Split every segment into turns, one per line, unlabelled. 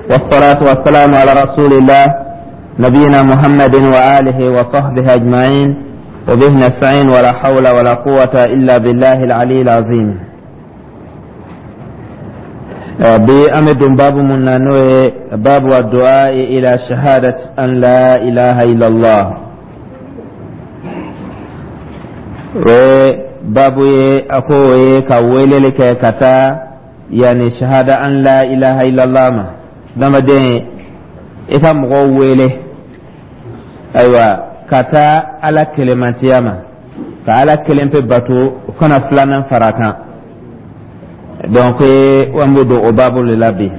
والصلاة والسلام على رسول الله نبينا محمد وآله وصحبه أجمعين وبه نستعين ولا حول ولا قوة إلا بالله العلي العظيم. بأمد باب من باب الدعاء إلى شهادة أن لا إله إلا الله. وباب أقوى كويل لك كتا يعني شهادة أن لا إله إلا الله ما dama den ita mɔgɔ wele ayiwa ka taa ala kelemantiyama ka ala kelen pe bato kana filanan fara kan donc wan bɛ don o babu de la bi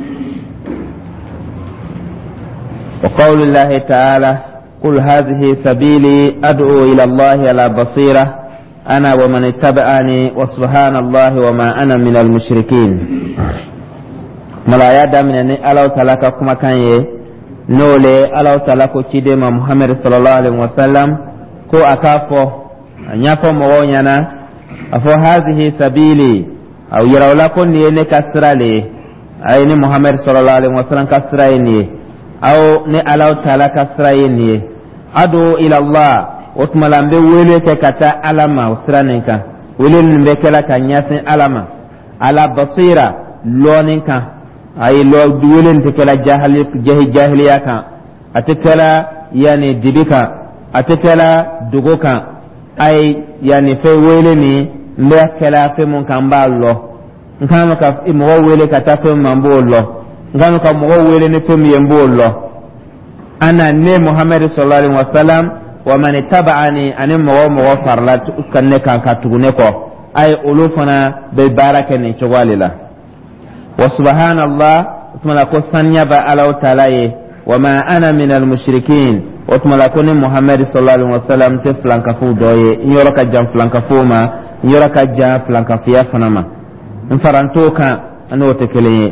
wa qawlillahi ta'ala qul hadhihi sabili ad'u ila allahi ala basira ana wa man ittaba'ani wa subhanallahi wa ma ana minal mushrikin. malaya damina ni alaw talaka kuma kan ye nole alaw talako cide ma Muhammad sallallahu alaihi wasallam ko akafo anyafo mo nyana afo hadhihi sabili aw yarawla ko ni ne kasrale ay ni Muhammad sallallahu alaihi wasallam kasraye ni aw ni alaw talaka kasraye ni adu ila Allah utmalambe wele ke kata alama usranenka wele nimbe kala kanyasin alama ala basira loninka ay lo duwelen te kala jahiliya kan atekala yani dibika atekala dugoka ay yani fe wele ni mbe kala fe mun kan ba lo ngano ka mo wele ka ta fe mambo lo ngano ka mo wele ni fe mi yembo lo ana ne Muhammad sallallahu alaihi wasallam wa man tabani anim mo farlat kan ne kan ka tugune ko ay ulufana be baraka ni chwalila وسبحان الله وتملكوا سنيبا على تعالى وما أنا من المشركين وتملكوا محمد صلى الله عليه وسلم تفلان كفو دوي يورك جام فلان كفو ما يورك جام فلان كفيا فنما انفرانتوكا أنو تكلي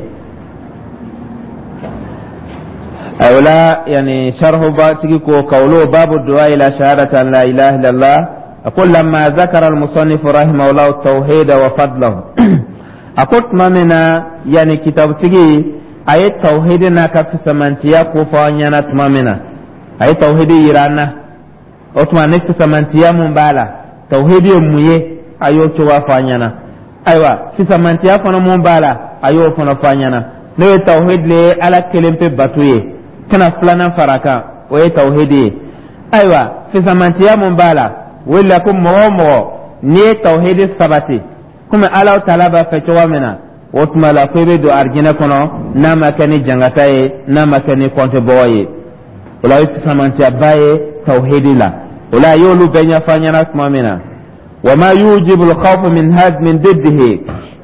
أولا يعني شرح باتكو قولوا باب الدعاء إلى شهادة أن لا إله إلا الله أقول لما ذكر المصنف رحمه الله التوحيد وفضله akot mamena yani kitab tigi ay tauhid na ka samantiya ko fanya na tumamena ay tauhid irana otuma ne samantiya mun bala tauhid muye ayo to wa fanya na aywa samantiya kono mun bala ayo kono fanya na ne tauhid le ala kelempe batuye kana fulana faraka o tauhid aywa samantiya mun bala wala kum mo ne tauhid sabati kuma alaw talaba fa chawamena wotuma la kwebe do argina kono nama kani jangataye nama kani konte boye wala yitu samantia baye tauhidila wala yolu benya fanyana kumamena wama yujibu al-khawf min had min diddihi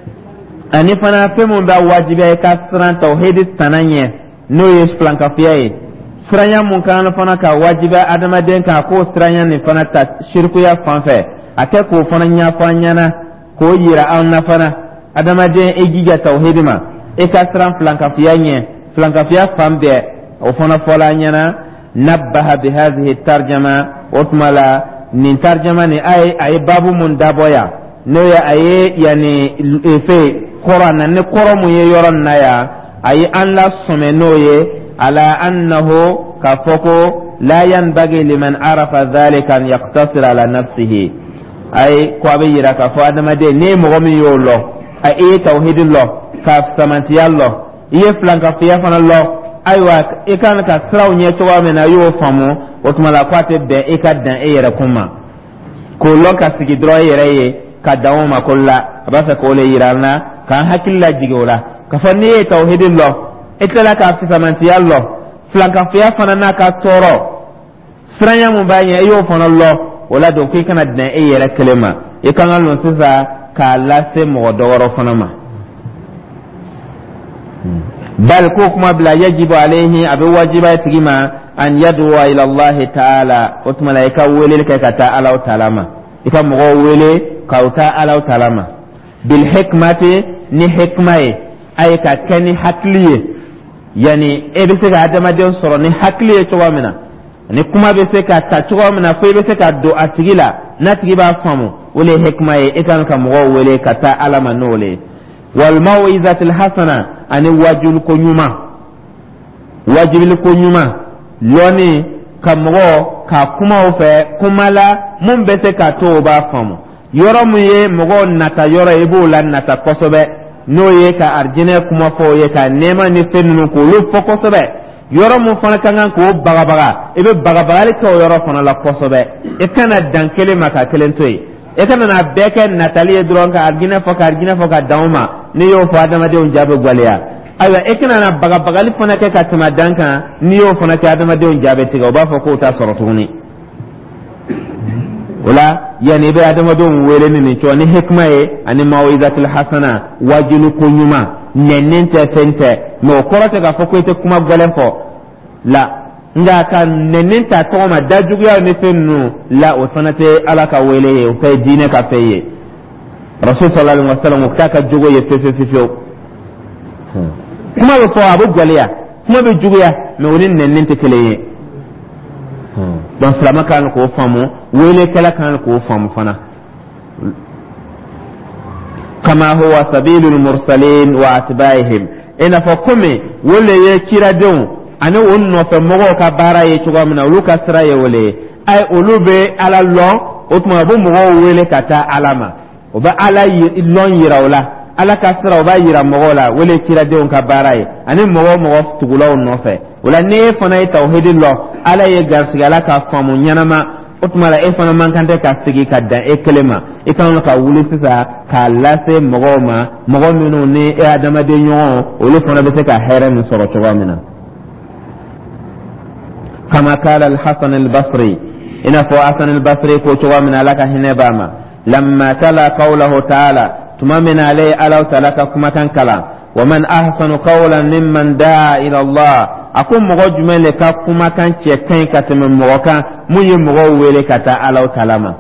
ani fana femu ba wajibi ka sran tauhid tananye no yes planka fiye sranya mun kan fana ka wajibi adama den ka ko sranya ni fana ta shirku ya fanfe ate ko fana nya fanyana ko yira an nafana adama de egiga tauhidima e kasran flanka fiya fambe o fona fola nyana nabbaha bi hadhihi tarjama utmala nin tarjama ni ay babu mun daboya no ya ay yani efe qur'ana ne qoromu ye yoron na ya ay an la someno ye ala annahu kafoko la yanbaghi liman arafa dhalika an yaqtasir ala nafsihi ay ko abe yira ka fa adama de ne mo mi yo lo ay tauhidin lo ka samantiya lo ye flanka fiya fana lo aywa e kan ka traw nye to wa mena yo famu o tumala kwate be e ka dan e yira kuma ko lo ka sigi dro yira ye ka dawo ma kolla abasa ko le yirana kan hakilla jigola ka fa ne tauhidin lo e tala ka samantiya lo flanka fiya fana na ka toro sranya mu ba ye yo fana lo wala don kai kana da ai yara kalma e kan Allah sisa ka lase mo dawaro fanama bal ko kuma bla yajibu alaihi abu wajiba tigima an yad'u ila Allah ta'ala wa malaika wele kai ka ta Allah ta'ala ika mo wele ka ta Allah ta'ala bil hikmati ni hikmai ay ka kani hakliye yani e bi se ga adama de soro ni hakliye to wamina ni kuma be se ka ta tuwa mina ko be se ka do atigila na tigiba famu wole hikma e ekan ka mo wole ka ta alama nole wal mau'izatil hasana ani wajul ko nyuma wajibil ko nyuma loni kamgo ka kuma ofe kuma la mun bese ka to ba famu yoro mu ye mogo nata yoro ibu la nata kosobe no ye ka arjine kuma fo ye ka nema ni fennu ko lu fo kosobe yoro mu fana kangan ko baga ebe baga le ko yoro fana la kosobe e kana dankele maka kelen toy e kana na beke natali dron ka arjine fo ka dauma ni yo fo adama de on jabe gwaliya aywa e kana na baga li fana ke ka tama danka ni yo fana ka adama de on jabe tiga ba fo ko ta sorotuni wala yani be adama don wele ni to ni hikma e ani mawizatul hasana wajinu kunyuma nennente sente no korate ga foko ite kuma golen fo la nga kan nennenta to ma dajugu ya ni fennu la o sanate ala ka wele o fe dine ka feye rasul sallallahu alaihi wasallam ka ka jugo ye fe kuma be fo abu goliya kuma be jugu ya me wonin nennente keleye don salama kan ko famu wele kala kan ko famu fana kama huwa sabilul mursalin wa atba'ihim ina fa kome wele ye kira don ani wonno fe mogo ka bara ye chugo mina uluka sira ye wele ay ulube ala lo otuma bu mogo wele kata alama oba ala lon yirawla ala ka sira oba yira mogo la wele kira don ka bara ye ani mogo tugula onno fe wala ne fana tawhidin lo ala ye garsiga ala ka famu nyanama otuma la e fana man kante ka sigi ka da e kelema e kan ka wuli sisa ka lase mogo minu ni e adama de nyon olu fana be se ka here min soro choga mina kama kala al-hasan al-basri ina fo hasan al-basri ko choga mina laka hinebama lamma tala qawluhu ta'ala tumamina alai ala talaka kuma kan kala ومن أحسن قولا ممن دعا إلى الله أكون مغو جمال لك كما كان تشكين كتم مغوكا مي مغو ولكتا على كلاما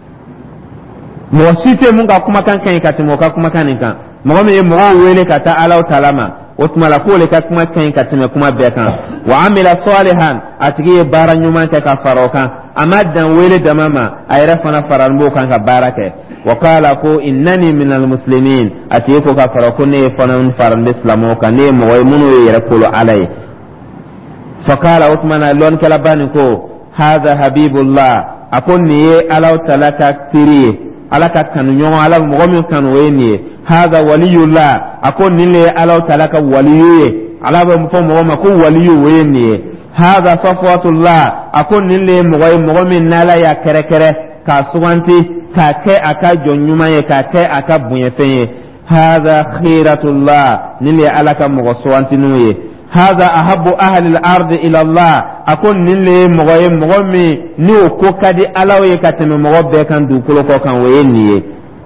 موسيتي مغا كما كان كين كتم مغوكا كما كان إنكا مغو ولكتا على كلاما وتملكو لك كما كين كتم كما بيكا وعمل صالحا أتغي بارا نيومان كفاروكا أمادا ولد ماما أيرفنا فرنبوكا كباركة وقال كو إنني من المسلمين أتيكو كفركني فنن فرن بسلاموكا نيم ويمنو يركول علي فقال عثمان لون كلابانكو هذا حبيب الله أكون ني ألاو تلاتا كتيري ألاكا كانو يوم ألاو مغمي كانو ويني هذا ولي الله أكون ني ألاو تلاكا ولي ألاو مفهم مغمي كو ولي ويني هذا صفوة الله أكون ني مغمي نالا يا كركره كاسوانتي kake aka jonyuma ye kake aka bunyefe hadha khiratullah nili alaka mugoswanti nuye hadha ahabbu ahli al-ard ila Allah akon nili mugomi ni ko kadi alawe kateme mugobbe kan du kulo ko kan wayeniye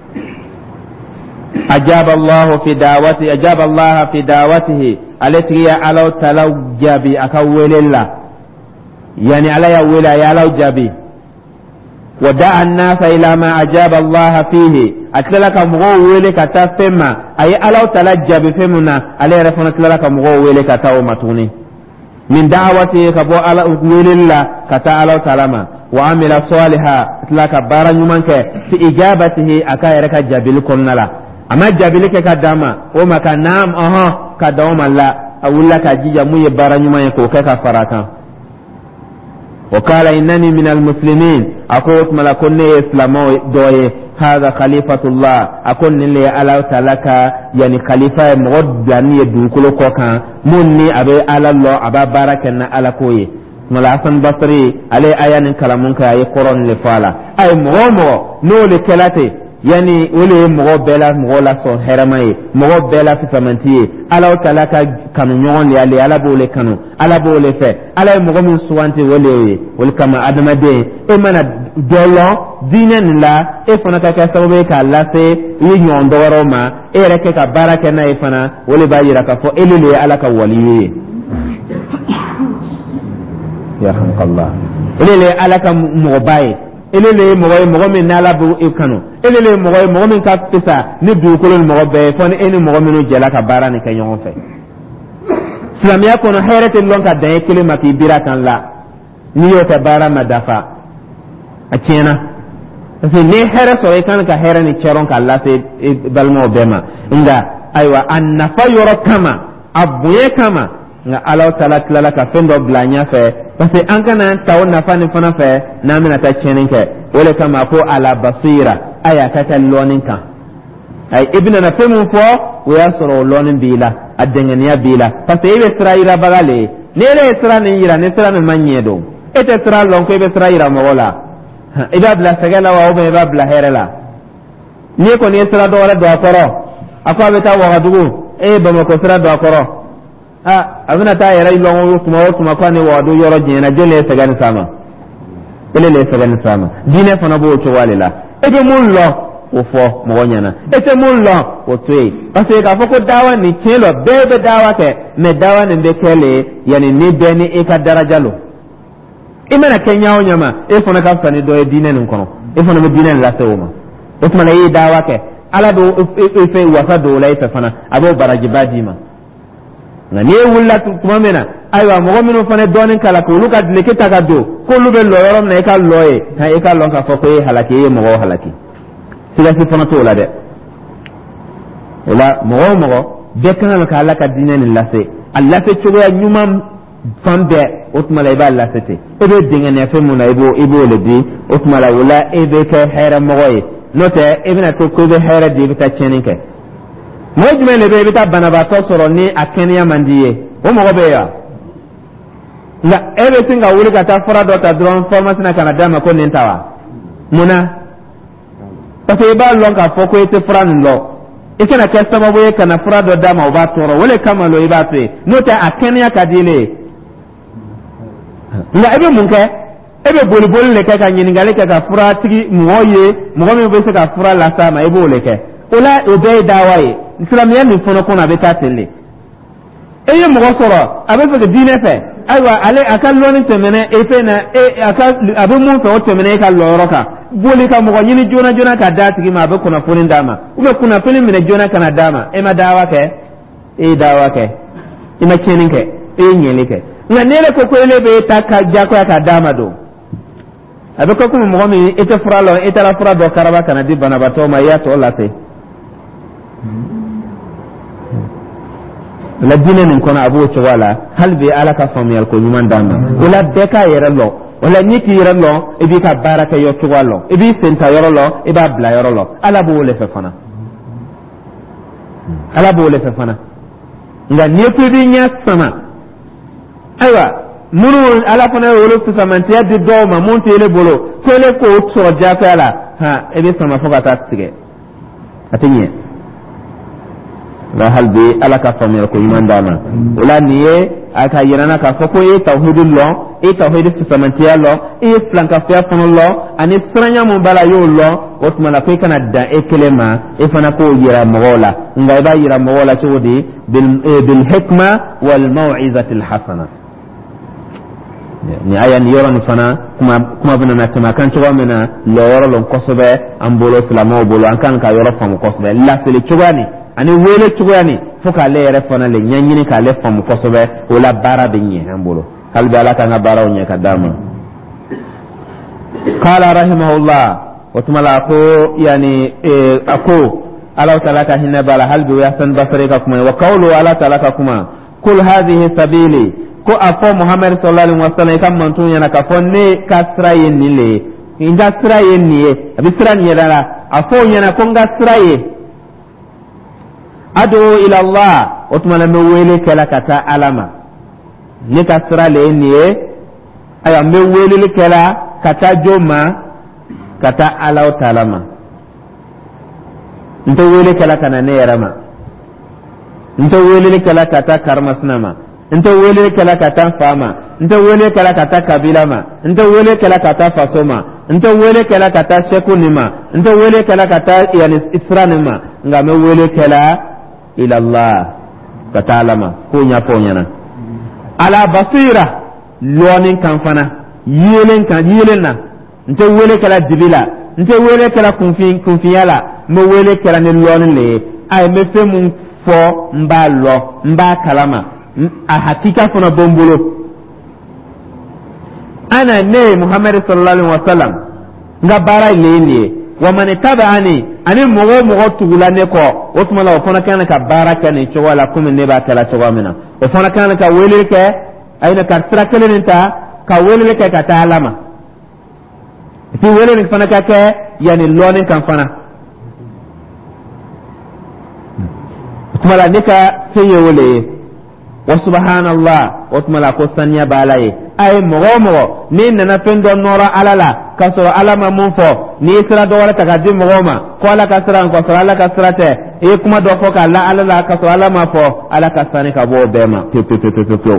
ajaba Allah fi da'watihi alati ya alaw talaw jabi aka welella yani ala ya wela ya alaw jabi ودعا الناس إلى ما أجاب الله فيه أتلك مغوّلك تفهم أي ألو تلجى بفهمنا عليه رفنا أتلك مغوّلك تاومتوني من دعوته كبو ألا أقول الله كتا ألو تلما وعمل صالحا أتلك بارا يمانك في إجابته أكايرك جابلكم نلا أما جابلك كداما وما كنام كدوما لا أقول لك جيجا مي بارا يمانك وكك فراتا وقال إنني من المسلمين أقول ملكني إسلامو دوي هذا خليفة الله أقول لي ألا تلك يعني خليفة مغد يعني يدوكلو كوكا مني أبي على الله أبا باركنا على كوي ملاسن بصري علي آيان كلامونك أي قرن لفالا أي مغمو نو لكلاتي yani wole mogo bela mogo la so heramaye mogo bela fi samantiye ala talaka kanu nyon ya le ala bole kanu ala bole fe ala mogo min suwante wole wol kama adama de e mana dolo dinen la e fona ka sababe ka la se yi nyon doro ma e reke ka baraka na e fana wole ba yira ka fo elele ala ka waliye yarhamkallah elele ala ka mogo baye elele mogo min nala bu ikano elele mogo min ka pisa ni du kolon mogo be fon eni mogo minu jela ka bara ni kanyon fe islamiya kono hayratin lon ka dan kelima ki birakan la ni yo ta bara madafa akena sai ne hera so e kan ka hera ni cheron ka la se balmo bema inda aywa annafa yoro kama abuye kama nga alaw taala tilala ka fɛn dɔ bila ɲɛ fɛ parce que an kana taw nafa ni fana fɛ n'an bɛna taa tiɲɛni kɛ o de kama ko ala basira a y'a ka kɛ lɔɔni kan ay i bɛna fɛn min fɔ o y'a sɔrɔ o lɔɔni b'i la a dɛngɛniya b'i la parce que i bɛ sira yirabaga le ye ni e ye sira nin yira ni sira nin ma ɲɛ don e tɛ sira lɔn ko i bɛ sira yira mɔgɔ la i b'a bila sɛgɛ la wa ou bien i b'a bila hɛrɛ la ni kɔni ye sira dɔ wɛrɛ don a kɔrɔ a ko a bɛ taa Wagadugu e ye Bamako sira don a kɔrɔ a bɛna taa yɛrɛ lɔn tuma o tuma ko ni Wagadugu yɔrɔ jɛnyɛna jeli ye sɛgɛ ni sama ele le sɛgɛ ni sama diinɛ fana b'o cogoya de la e bɛ mun lɔ o fɔ mɔgɔ ɲɛna e tɛ mun lɔ o to yen parce que k'a fɔ ko dawa nin tiɲɛ lɔ bɛɛ bɛ dawa kɛ mais dawa nin bɛ kɛ le yanni ni bɛɛ ni e ka daraja lo i mana kɛ ɲa o ɲa ma e fana ka fisa ni dɔ ye diinɛ nin kɔnɔ e fana bɛ diinɛ nin lase o ma o tuma na e ye dawa kɛ ala bɛ e fɛ wasa don o la e fɛ fana a b'o barajiba d'i ma nka n'i ye wulila tuma min na ayiwa mɔgɔ minnu fana ye dɔɔnin kala k'olu ka dileke ta ka don k'olu bɛ lɔ yɔrɔ min na e ka lɔ ye e ka lɔn k'a fɔ ko e ye halaki e ye mɔgɔw halaki sigasi fana t'o la dɛ o la mɔgɔ o mɔgɔ bɛɛ kan ka ala ka diinɛ nin lase a lase cogoya ɲuman fan bɛɛ o tuma la i b'a lase ten e bɛ dingɛniya fɛn mun na i b'o le di o tuma la o la e bɛ kɛ hɛrɛ mɔgɔ ye n'o tɛ e bɛna to ko i bɛ hɛrɛ di i bɛ taa tiɲɛni kɛ mɔgɔ jumɛn de bɛ i bɛ taa banabaatɔ sɔrɔ ni a kɛnɛya man di ye o mɔgɔ bɛ yan nka e bɛ sin ka wuli ka taa fura dɔ ta dɔrɔn pharmacie na ka na d'a ma ko nin ta wa munna parce que i b'a lɔn k'a fɔ ko i tɛ fura nin lɔ i kana kɛ sababu ye ka na fura dɔ d'a ma o b'a tɔɔrɔ o de kama lɔ i b'a to yen n'o tɛ a kɛnɛya ka di ne ye nka i bɛ mun kɛ e bɛ boli de kɛ ka ɲininkali kɛ ka fura tigi mɔgɔ ye mɔgɔ min bɛ se ka fura las'a ma i b'o le kɛ o la o bɛɛ ye dawa ye silamɛya nin fɔlɔ kɔnɔ a bɛ taa ten de e ye mɔgɔ sɔrɔ a bɛ fɛ diinɛ fɛ ayiwa ale a ka lɔnni tɛmɛnɛ e fɛ na a bɛ mun fɛ o tɛmɛnɛ e ka lɔyɔrɔ kan boli ka mɔgɔ ɲini joona joona ka d'a tigi ma a bɛ kunnafoni d'a ma ou bien kunnafoni minɛ joona ka na d'a ma e ma dawa kɛ e ye dawa kɛ i ma tiɲɛni kɛ e ye ɲɛli kɛ nka ne yɛrɛ ko ko ele bɛ ta ka diyagoya ka d'a ma don a bɛ kɛ komi mɔgɔ min e tɛ fura lɔ e taara fura dɔ karaba ka na di banabaatɔ ma i y'a tɔ lase la diinɛ nin kɔnɔ a b'o cogoya la hali bi ala ka faamuyali ko ɲuman d'an ma o la bɛɛ k'a yɛrɛ lɔ o la n'i k'i yɛrɛ lɔ i b'i ka baara kɛ yɔrɔ cogoya lɔ i b'i sen ta yɔrɔ lɔ i b'a bila yɔrɔ lɔ ala b'o le fɛ fana ala b'o le fɛ fana nka n'i ko i b'i ɲɛ sama ayiwa minnu ala fana ye olu fisamantiya di dɔw ma mun tɛ ele bolo ko ele k'o sɔrɔ diyagoya la i bɛ sama fo ka taa tigɛ a tɛ ɲɛ la hal bi ala ka faamuyali ko ɲuman d'a ma o la nin ye a ka yirana k'a fɔ ko e ye tawhidi lɔn e ye tawhidi fisamantiya lɔn e ye filankafiya fana lɔn ani siranya mun b'a la y'o lɔn o tuma la ko i kana dan e kelen ma e fana k'o yira mɔgɔw la nka i b'a yira mɔgɔw la cogo di bil hikma wal maw'izati al hasana ni aya ni yɔrɔ nin fana kuma bɛna na tɛmɛ a kan cogoya min na lɔyɔrɔ lɔn kosɛbɛ an bolo silamɛw bolo an kan ka yɔrɔ faamu kosɛbɛ laseli cogoya ni ani wele cogoya ni fo k'ale yɛrɛ fana le ɲɛɲini k'ale faamu kosɛbɛ o la baara bɛ ɲɛ an bolo hali bi ala k'an ka baaraw ɲɛ ka d'a ma qala rahimahullah o tuma la ko yani a ko ala ta'ala ka hinɛ b'a la hali bi o yasan basari ka kuma wa qawlu ala ta'ala ka kuma kul hadhihi sabili ko a fɔ muhammad sallallahu alaihi wasallam i ka mantu ɲɛna ka fɔ ne ka sira ye nin le ye n ka sira ye nin ye a bɛ sira nin yɛrɛ la a fɔ o ɲɛna ko n ka sira ye ado ila Allah o tuma na n bɛ wele kɛla ka taa ala ma ne ka sira le ye nin ye ayiwa n bɛ weleli kɛla ka taa jɔn ma ka taa ala ta'ala ma n tɛ wele kɛla ka na ne yɛrɛ ma n tɛ weleli kɛla ka taa karimasina ma n tɛ wele kɛla ka taa fa ma n tɛ wele kɛla ka taa kabila ma n tɛ wele kɛla ka taa faso ma n tɛ wele kɛla ka taa sɛku nin ma n tɛ wele kɛla ka taa yani sira nin ma nka n bɛ wele kɛla ila Allah ka taa ala ma k'o ɲɛfɔ o ɲɛna ala basira lɔɔni kan fana yeelen na n tɛ wele kɛla dibi la n tɛ wele kɛla kunfiya la n bɛ wele kɛla ni lɔɔni le ye a ye n bɛ fɛn mun fɔ n b'a lɔ n b'a kalama a hakika fana bɔ n bolo ana ne muhammad sallallahu alaihi wasallam n ka baara le ye nin ye wa man taba'ani ani mogo tugula ne ko o tuma la o fana kana ka baraka ni cogo la comme ne ba kala cogo mina o fana kana ka wele ke ayna ka sira kelen ta ka wele ke ka ta alama fi wele ni fana ka ke yani loni kan fana tuma la ne ka seye wele wa subhanallah o tuma la ko sanya balaye ay mogo ni nana fendo nora alala kasoro alama mun fo ni sira do wala taka di mogo ma ko ala kasra ko sura ala kasra te e kuma do fo ka la alala kasoro alama fo ala kasani ka bo bema pe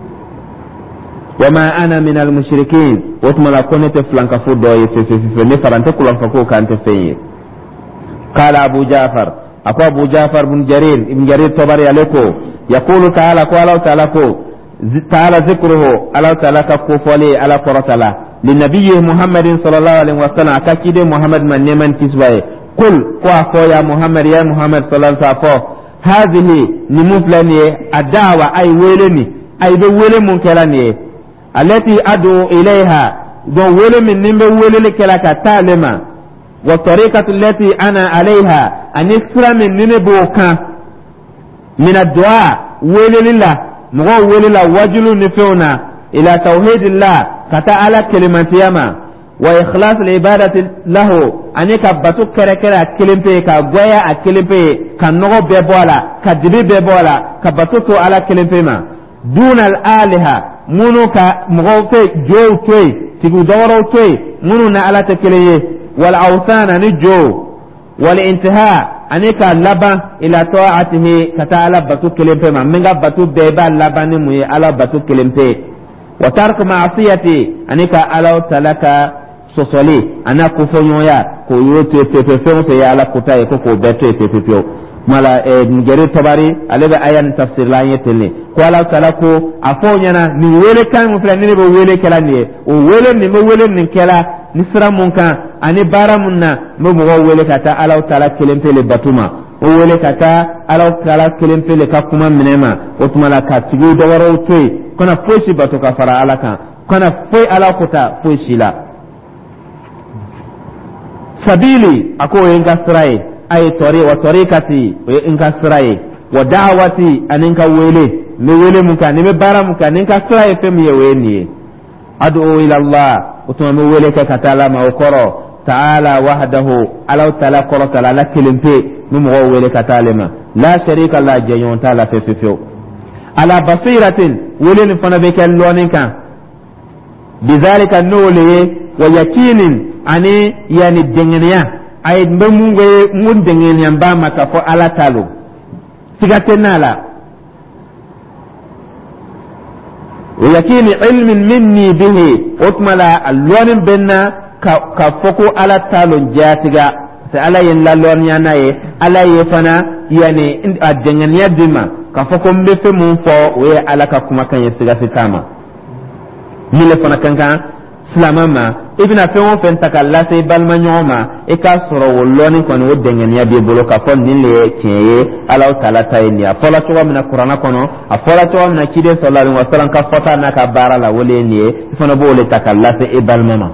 wama ana min al mushrikin o tuma la ko ne te flanka fu do ye fe ne farante ko lan ko kan te fe qala abu jafar abu jafar ibn jarir tabari aleko yaqulu ta'ala ko ala ta'ala ko تعالى ذكره على تعالى كفولي على فرسلا للنبي محمد صلى الله عليه وسلم كاكيد محمد من يمن تسوي قل قوا يا محمد صلى الله عليه وسلم هذه نمفلني الدعوة أي ويلني أي بويل منكرني التي أدعو إليها دو ويل من نمبر ويل لكلك تعلم والطريقة التي أنا عليها أن يسرى من نبوكا من الدعاء ويل لله مغو وللا وجل نفونا إلى توحيد الله كتعالى كلمة يما وإخلاص العبادة له أنك باتو كركرة كلمة كغوية كلمة كنغو بيبولا كدبي بيبولا كباتو على كلمة دون الآلهة منو كمغو في جو توي تقو دورو توي منو نعلى تكليه والأوثان نجو والانتهاء anika laban ila ta'atihi kata ala batu kelempe ma menga batu beba labani mu ala batu kelempe wa tark ma'siyati anika ala talaka sosoli ana kufonyoya ko yote pepe ya ala kutaye ko beto pepe mala ngere tabari alebe ayan tafsir la yetele ko ala talako afonyana ni wele kan mu fla ni be wele kala ni o wele ni me wele ni kala ni sira mun kan ani bara mun na mo wele kata ala tala kelempe le batuma o wele kata ala tala kelempe le ka kuma minema o tumala ka tigu dawaro toy kana foshi batu ka fara ala kan kana foy ala kuta foshi la sabili ako yenga sirai ay tori wa tariqati yenga sirai wa da'wati aninka wele me wele mun kan me bara mun kan ninka sirai fem ye weni ad'u ila allah utuma wele ka katala ma okoro ta'ala wahdahu alaw ta'ala qara ta'ala la kelimpe numo wele katalema la sharika la jayon ta'ala fefefo ala basiratin wele ni fana be kel lonin kan bizalika nole wa yakinin ani yani dengeniya ay mbamungwe mun dengeniya ba maka fo ala talo sigatenala ويكين علم مني به أتملا اللون بنا كفوكو على تالون جاتيغا سألا ينلا لون يناي ألا يفنا يعني الدنيا يدما كفوكو مبفي منفو وي على كما كان يسيغا ستاما ميلفنا كان سلامما ابن فيون فنتك الله سي بالما نيوما اكا سورو ولوني كون ودنيا يبي بلو كفون نيلي كيي الله تعالى تاينيا فلا تو من القران كونو افلا تو من كيده صلى الله عليه وسلم كفتا نكا بارا لا وليني فنا بولي تك الله سي بالما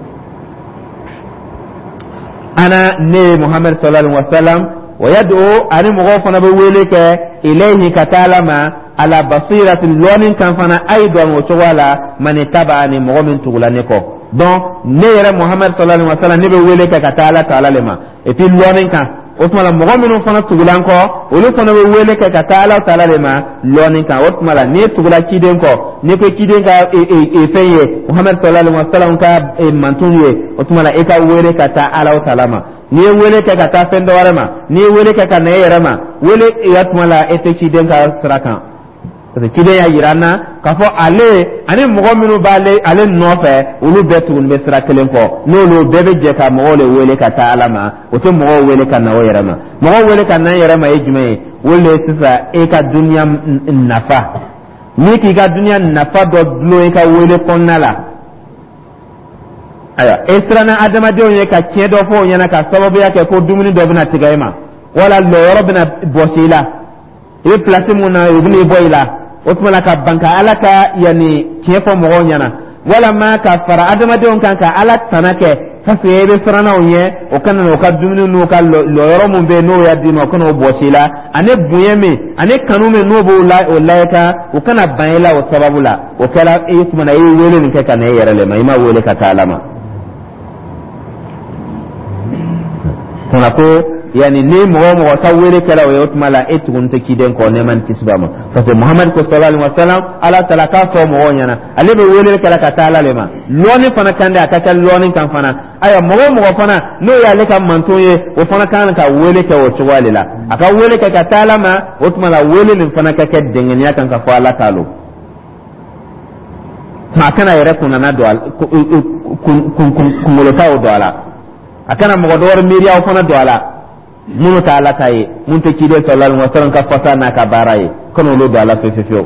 انا ني محمد صلى الله عليه وسلم ويدعو ان مغفنا بوليك اليه كتالما على بصيرة لون كان فانا ايضا وتوالا من تبعني مؤمن تغلانيكو donc ne yɛrɛ muhammad sallallahu alaihi wasallam ne bɛ wele kɛ ka taa ala taala le ma et puis lɔɔni kan o tuma la mɔgɔ minnu fana tugulan kɔ olu fana bɛ wele kɛ ka taa ala taala le ma lɔɔni kan o tuma la ni tugula ciden kɔ ni ko ciden ka fɛn ye muhammad sallallahu alaihi wasallam ka mantun ye o tuma la e ka wele ka taa ala taala ma ni ye wele kɛ ka taa fɛn dɔ wɛrɛ ma ni ye wele kɛ ka na e yɛrɛ ma wele ya tuma la e tɛ ciden ka sira kan parce que ciden ya yirana k'a fɔ ale ani mɔgɔ minnu b'ale ale nɔfɛ olu bɛɛ tugun bɛ sira kelen kɔ n'olu bɛɛ bɛ jɛ ka mɔgɔw le wele ka taa ala ma o tɛ mɔgɔw wele ka na o yɛrɛ ma mɔgɔw wele ka na yɛrɛ ma ye jumɛn ye o le sisan e ka duniya nafa ni k'i ka duniya nafa dɔ dulon i ka wele kɔnɔna la ayiwa e siranna adamadenw ye ka tiɲɛ dɔ fɔ o ɲɛna ka sababuya kɛ ko dumuni dɔ bɛna tigɛ e ma wala lɔyɔrɔ bɛna bɔsi i la i bɛ pilasi mun na u bɛna i bɔ i la o tuma la ka banka ala ka yani tiɲɛ fɔ mɔgɔw ɲɛna walama ka fara adamadenw kan ka ala tana kɛ fasi ebe sarana onye o kana no ka dumni no ka lo yoro mun be no ya di no kana o bosila ane buyeme ane kanume no bo la o laika o kana bayela o sababula o kala e kuma na yi wele ni ka kana yere le mai ma wele ka talama tana ko yani ne mo ta wele kala o yotuma la etugun te kiden ko ne man kisbama parce que Muhammad ko sallallahu alaihi wasallam ala talaka so mo wonyana ale be wele kala ka tala le ma loni fana kande akata loni kan fana aya mo fana no ya le kan mantoye o fana kan ka wele ka o chwalila aka wele ka tala ma o tuma la wele ni fana ka ke dengen ya kan ka fa ala talo ma kana yere kuna na do kun molota o do ala akana mo do miriya o fana do ala munu ta ala taye mun te kide sallallahu alaihi wasallam ka fata na ka baraye kono lo do ala fefefeo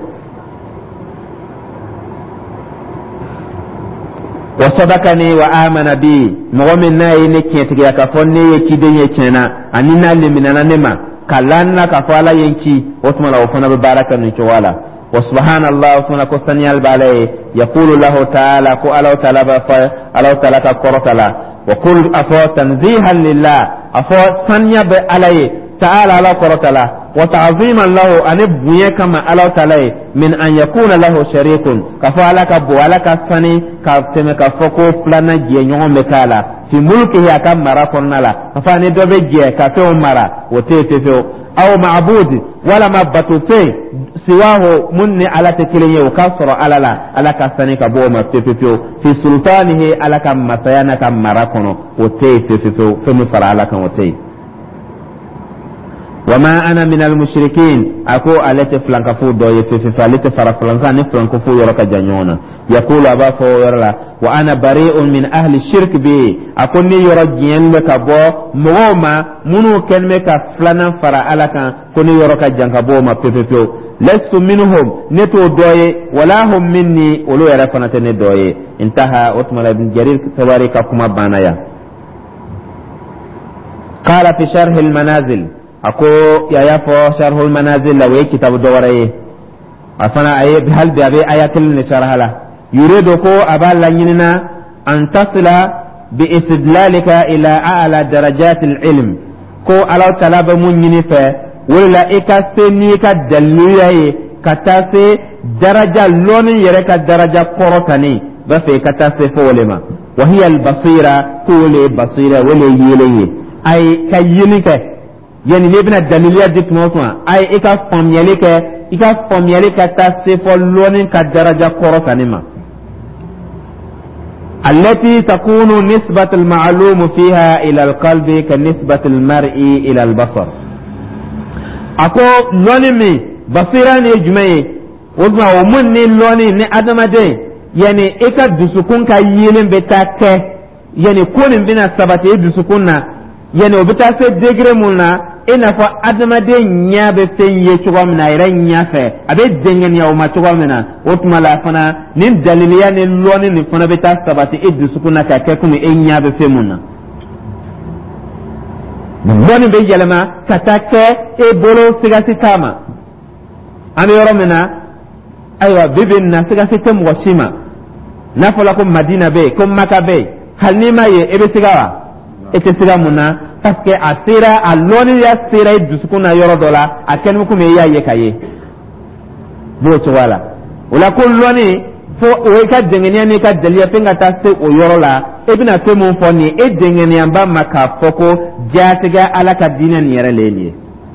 wa sadaqani wa amana bi mu'min na yi ne kiyati ya ka fonne ye kide ye kena anina limina na nema kalanna ka fala yanki otuma la ofana baraka ni wala wa subhanallah wa ko saniyal balay yaqulu lahu ta'ala ko ala ta'ala ka korotala wa qul afa tanzihan lillah afa sanya be alaye ta'ala ala korotala wa ta'ziman lahu an buya kama ala ta'ala min an yakuna lahu sharikun kafa alaka bu alaka sani ka teme ka foko plana je nyom be kala fi mulki ya kam mara konnala kafa ne dobe je ka fe mara wote tefe aw ma'bud wala mabatu fe siwahu munni ala tekiliye wa kasra ala ka sani ka bo ma tefe fi sultanihi ala kam masayana kam mara kono wote tefe fe mu fara ala kan wote وما أنا من المشركين أكو التي فلانكفو دوي في التي فرفلانكا نفلانكفو يرك جانيونا يقول أبا فورلا وأنا بريء من أهل الشرك بي أكو ني يرجين لك بو موما منو كلمة فلانا فرا ألكا كوني يرك جانكبو ما بيبيبيو لست منهم نتو دوي ولا هم مني ولو يرفنا تني دوي انتهى أتمنى ابن جرير تبارك كما بانايا قال في شرح المنازل ako ya fo sharhul manazil la we kitab dawaraye afana aye hal bi abi ayatil ni sharhala yuridu ko aballa yinina an tasla bi istidlalika ila a'la darajat al-ilm ko ala talaba mun yini fe wala ikaseni ka dalilaye katase daraja loni yere ka daraja korotani ba fe katase fo lema wa hiya al-basira kule basira wala yeleye ay kayinika yani ne bina daliliya dit motwa ay ika famiyale ka ta sefo lonin ka daraja koro kanima allati takunu nisbat al-ma'lum fiha ila al-qalbi ka nisbat al-mar'i ila al-basar ako lonin mi basira ne jumaye wazma wa mun ne lonin ne adamade yani ika dusukun ka yilin betake yani konin bina sabate dusukun na yani obita se degré mulna ina fa adamade nya be fenye chugam na ira nya fe abe dengen ya o ma chugam na otuma la fana nin daliliya ni loni ni fana beta sabati iddu sukuna ka ke kuma nya be femuna loni be yelema katake e bolo sigasi tama ami yoro mena aywa bibin na sigasi tem washima na fola ko madina be ko maka be halnima ye ebe sigawa ete sigamuna parce que asira aloni ya sira dusukuna yoro dola akenu kuma ya ye kaye bo to wala wala ko loni fo o ka dengenia ni ka dalia penga ta se o yoro la ebina to mun fo ni e dengenia ba maka foko jatiga ala ka dinan yere leni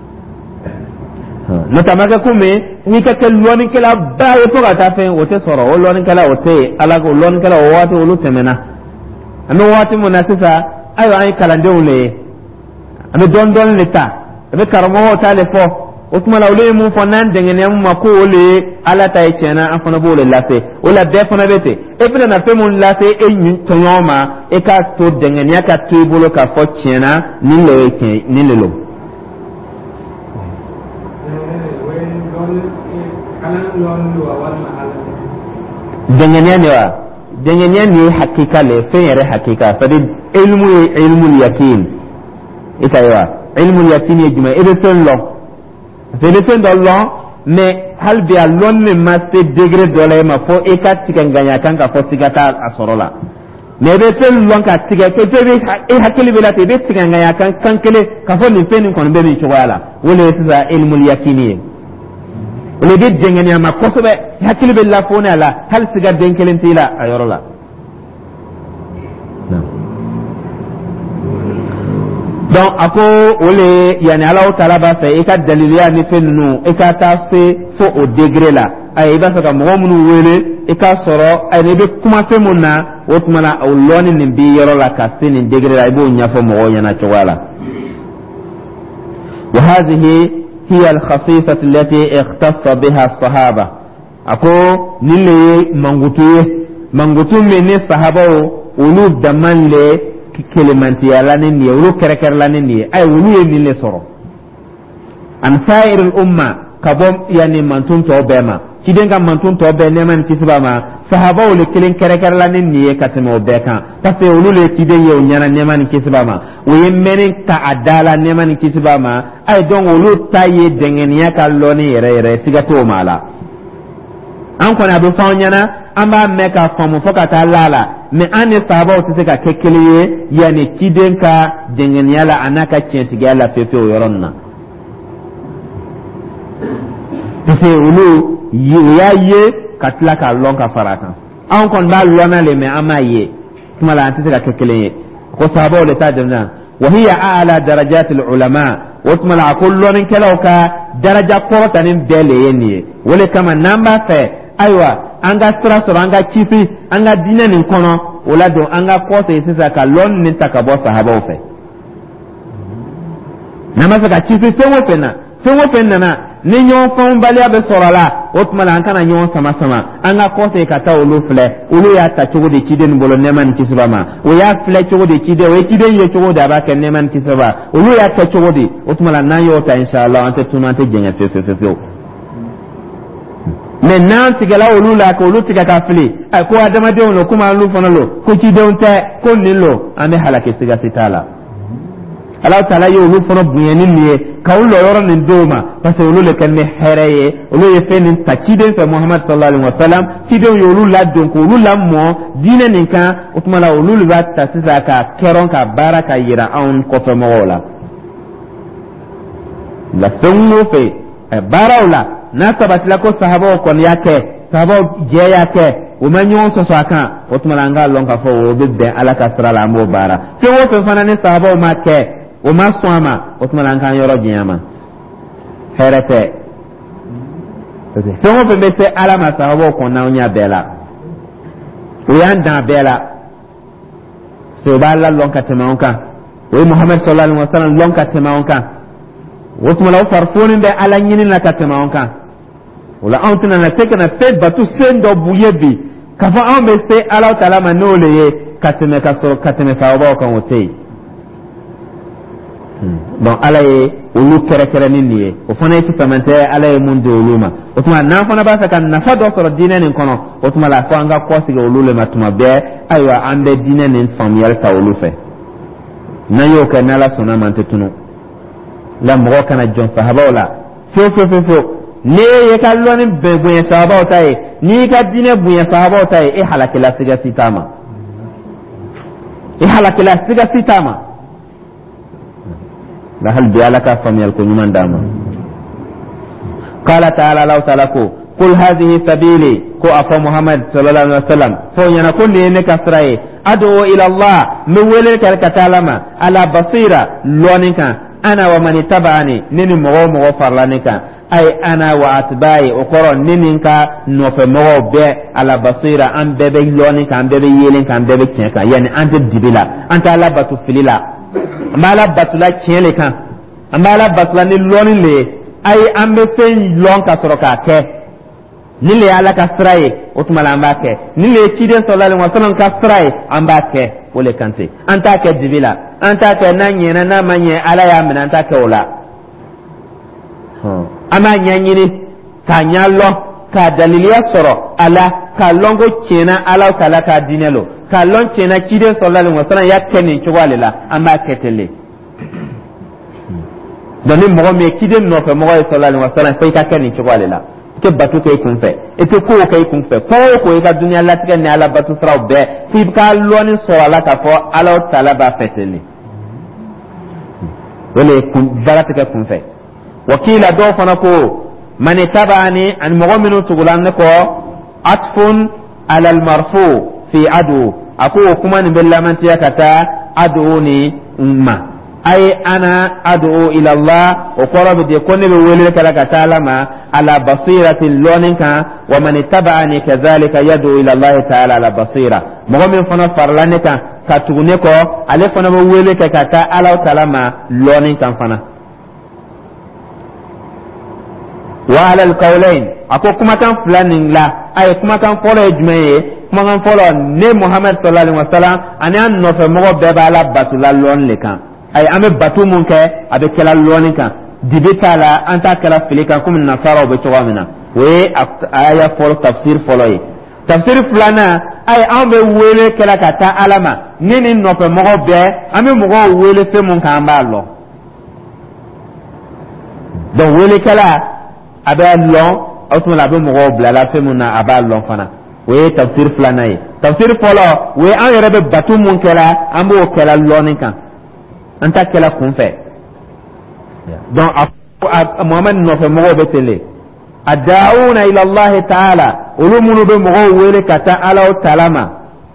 notamaka kume ni ka ke loni kala ba yo to ka ta fe o te soro o loni kala o te ala ko loni kala o wati o lu temena ame wati munasisa ayo ay kalande ule ame don leta ame karamo ta le fo otuma la ule mu fonan dengene mu mako ule ala tay chena afana bole lafe ola defana bete e pena na fe mun lafe e nyi tonyoma e ka to dengene ka tibolo ka fo chena ni lo eke ni lo dengene ni hakika le fe yere hakika fadi ilmu yakin ikaywa ilmu yakin yejuma edeten lo edeten do lo me hal bi allon ne masse degré dole ma fo ekat tikan ganya kan ka fo sigata asorola be tel lonka tiga ke be e hakili bela te be tiga ngaya kan kele ka fo ni fenin kon be mi chwala wala sa ilmul yakini wala be dengani ma ko be hakili bela fo ne ala hal siga denkelen tila ayorola donc ako wala yani Allah taala ba fa e ka daliliya ni fennu e ka ta se fo au degré là ay ba saka mo munu wele e ka soro ay ne be kuma fe munna o tumana aw loni ni bi yoro la ka se ni degré la ibo nya fo mo yana chwala wa hadhihi hiya al khasisah allati ikhtassa biha as-sahaba ako nile mangutu me ne sahaba o ulu damanle kelemanti yalla ne ni ulu kereker la ne ni ay ulu ye ni le soro an sa'irul umma kabom yani mantun to bema kiden ka mantun to be neman kisba ma sahaba ule kelen kereker la ne ni katemo be kan parce que ulu le kiden ye nyana neman kisba ma o ye menen ka adala neman kisba ma ay don ulu taye dengenia ka loni yere sigato mala an kona be fawnyana amba meka famu fokata lala me ane sahaba o tse ka kekele yani kiden ka dengenia la anaka tientiga la fefe o yoronna parce que ulu ye katla ka lon ka farata an kon ba lona le me amaye kuma la antise ka kekele ko sahaba o le ta demna wa hiya a'la darajatil ulama wa kuma la kullun kalauka daraja korota nin bele yeni wala kama namba fe aywa anga sura anga kifi anga dina nin kono wala do anga kosa yesa ka lon nin takabo sahaba o fe namasa ka kifi sewo fenna na ni nyon fon balia be sorala otmala an kana nyon sama anga kose ka ta ulu fle ulu ya ta chugo de kiden bolo neman kisbama o ya fle chugo de kide o kide ye chugo da ba ken neman kisba ulu ya ta chugo de otmala na yo ta inshallah ante tunante jenga fe mais nan tigala ulu la ko ulu tiga ka fle ay ko adama de on kuma ulu fonalo ko kide on ta ko nilo ame halake siga sitala Allah taala yo ulu fono buyeni niye kawlo yoro nin doma parce que ulu le kan me hereye ulu ye fenin takiden fa Muhammad sallallahu alaihi wasallam kidon yo ulu la don ko ulu la mo dine nin kan utmala ulu le va tasisa ka keron ka baraka yira on ko fe mola la songo fe barawla na sabati la ko sahaba ko yake sahaba je yake o manyon so saka utmala nga lon ka fo o be ala ka sra la mo bara fe wo fe fana ne sahaba o ma ke o ma swama o tuma lan kan yoro jiyama herete so mo be se ala ma sahabo ko na onya bela o yan da bela so ba la lon ka tema onka o Muhammad sallallahu alaihi wasallam lon ka tema onka o tuma la farfoni be ala nyini na ka tema onka wala antuna na teke na fe batu sendo buyebi ka fa an be se ala taala ma no le ye ka tema ka so ka tema sahabo ko otei donc ala ye olu kere ni niye o fana yi samante ala ye mun de oluma o tuma na fana ba sa kan nafa do soro dine nin kono o tuma la ko anga ko sige olu le matuma be aywa ambe dine nin famiyal ta olu fe na yo ka na la sona mante tunu la mo kana jon sahaba wala fo ne ye ka lo ni be bu ya sahaba o tay ni ka dine bu ya sahaba o tay e halakila siga sitama هل بيالك فمي الكنمان داما قال تعالى لو تلكو قل هذه سبيلي كو أفا محمد صلى الله عليه وسلم فو ينكون لإنك أسرائي أدعو إلى الله مولك الكتالما على بصيرة لونك أنا ومن اتبعني نني مغو فرلانك أي أنا وأتباعي أقرأ ننك نوفي مغو بي على بصيرة أن بيبي لونك أن بيبي يلنك أن بيبي كنك يعني أنت دبلا أنت على بطفللا mala batula tiele kan amala batula ni loni le ay ambe fen lon ka soro ka ke ni le ala ka straye otuma la mbake ni le kide sallallahu alaihi wasallam ka straye ambake ole kante anta ke dibila anta ke nanye na manye ala ya mina anta ke ola ama nyanyini ka nyallo ka daliliya soro ala ka longo chena ala kala ka dinelo ka lon chena kide sallallahu alaihi wasallam ya kenin chwale la amba ketele doni mo me kide no fe mo sallallahu alaihi wasallam fe ka kenin chwale la ke batu ke kun fe ite ko ke kun fe ko ga dunya latika ni ala batu sraw be fi ka loni so ala ka fo ala taala ba feteli wala kun baratika kun fe wakila do fana ko man tabani an mu'minu tugulan ko atfun ala al marfu fi adu ako kuma ni billaman tiyakata adu ni umma ay ana adu ila Allah wa qarab de konni be wele kala ka talama ala basiratin loninka wa man tabani kadhalika yadu ila Allah ta'ala ala basira mu'min fana farlanika ka tugune ko ale fana be wele ka ta ala talama loninka fana wa ala al qawlain ako kuma kan fulanin la ay kuma kan folo jumaye kuma kan folo ne Muhammad sallallahu alaihi wasallam ani an no fe mo be ba la batula lon le kan ay ame batu mun ke abe kala loni kan dibitala anta kala filika kum nasara be tawamina we aya folo tafsir folo yi tafsir fulana ay ambe wele kala kata alama nini no fe mo be ame mo wele fe mun kan ba lo do wele kala abe lo otun la be mo bla la fe mun na aba lo fana we tafsir fulana yi tafsir folo we an yere be batu mun kala ambo kala loni kan anta kala kun fe donc Muhammad no fe mo be tele adauna ila Allah ta'ala ulumunu be mo wele kata ala talama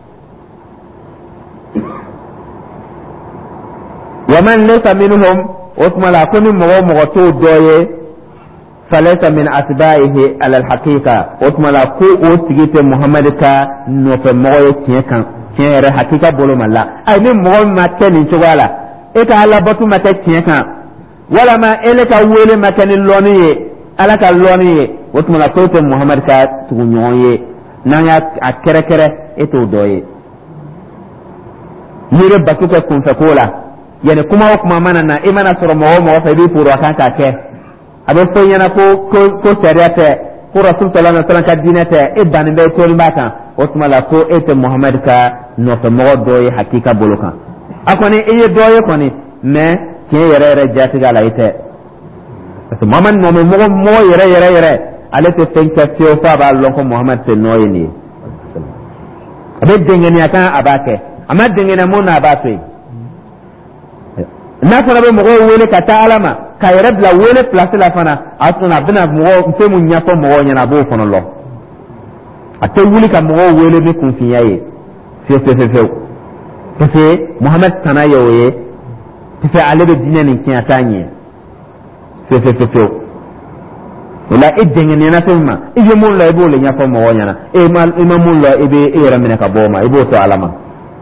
wa man laysa minhum usmala kunu mo to doye falaysa min atba'ihi ala al-haqiqa usmala ko o tigite Muhammad ka no fe mo ye kan tiere hakika bolo malla ay ni mo ma tani tugala eka ala batu mata tieka wala ma eleka wele makani loniye alaka loniye wotuma ko to Muhammad ka tugunyoye nanya akere eto doye yire batu ka kun fa kola yani kuma mana na imana soro mo fa bi puro kan ka ke abe so yana ko shariate ko rasul sallallahu alaihi wasallam ka dinate e ban be to mbaka wotuma la ko eto Muhammad ka no fa mo doye hakika bolokan akoni eye doye koni me ke yere jati gala ite parce que Muhammad no mo yere ale te tenka fio fa ba lon ko Muhammad se noyini abe dengeni aka abake ama dengena mo na abate na ko be mo wele ka ta alama ka yere bla wele place la fana atuna bina mo mpe mu nya ko mo nya na bo fono lo ate wuli ka mo wele be kun fiyaye fio parce que Muhammad tanayoye pisa alebe dinya ni kin atanye fe wala idenge ni na tema ije mun la ibo le nya fa mo wonyana e mal imamul la ibe e ramina ka boma ibo to alama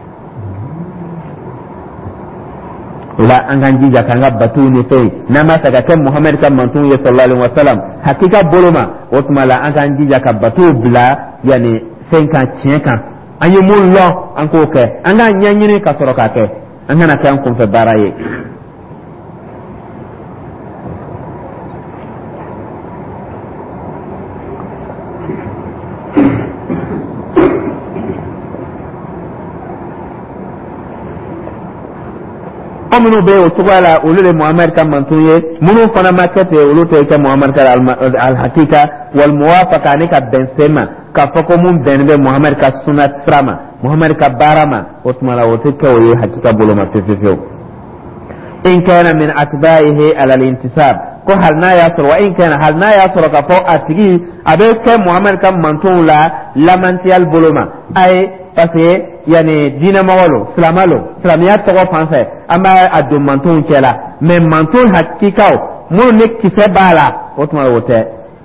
wala angan jija kanga batu ni tay nama saga tem Muhammad kam mantu ya sallallahu alaihi wasallam hakika boloma otmala angan jija ka batu bla yani 50 anyi mun lo anko ke anga nyanyini ka soro ka ke anga na kan kun fe baraye munu be o tugala ulule Muhammad kam mantuye munu fana makete ulute ke Muhammad ka al hakika wal muwafaqa ne ka bensema ka fako mun benbe Muhammad ka sunat frama Muhammad ka barama otmala wote ke o hakika boloma fefefeo in kana min atba'ihi ala al intisab ko hal na yasr wa in kana hal na yasr ka fo atigi abe ke Muhammad kam mantula lamanti al boloma ay parce yani dina mawalo islamiyat to français ama adum manton kela mais manton hakika mo ne kise bala otuma wote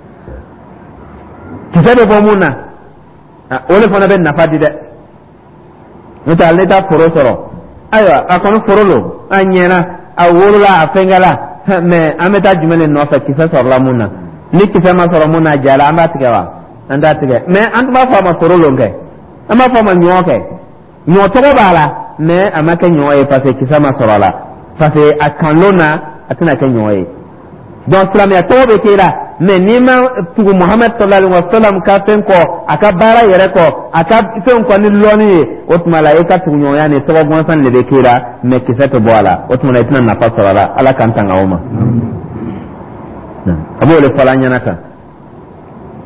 kise be bomuna ole fona ben nafadi de nta leta foro soro aywa akono forolo anyena awolola afengala mais ameta jumene no fa kise soro la muna ni kise ma soro muna jala amba tikewa anda tike mais antuma fa ma forolo ngai ama fa ma nyoke nyo to bala me amaka nyoye parce que ça ma sorala parce que akanlona atina ke nyoye donc islam ya to be kila me nima tu Muhammad sallallahu alaihi wasallam ka fen ko aka bara yere ko aka fen ko ni loni ot malaika tu nyoya ne to gon san le be kila me kisato boala ot malaika na pa sorala ala kan tanga uma abo le falanya naka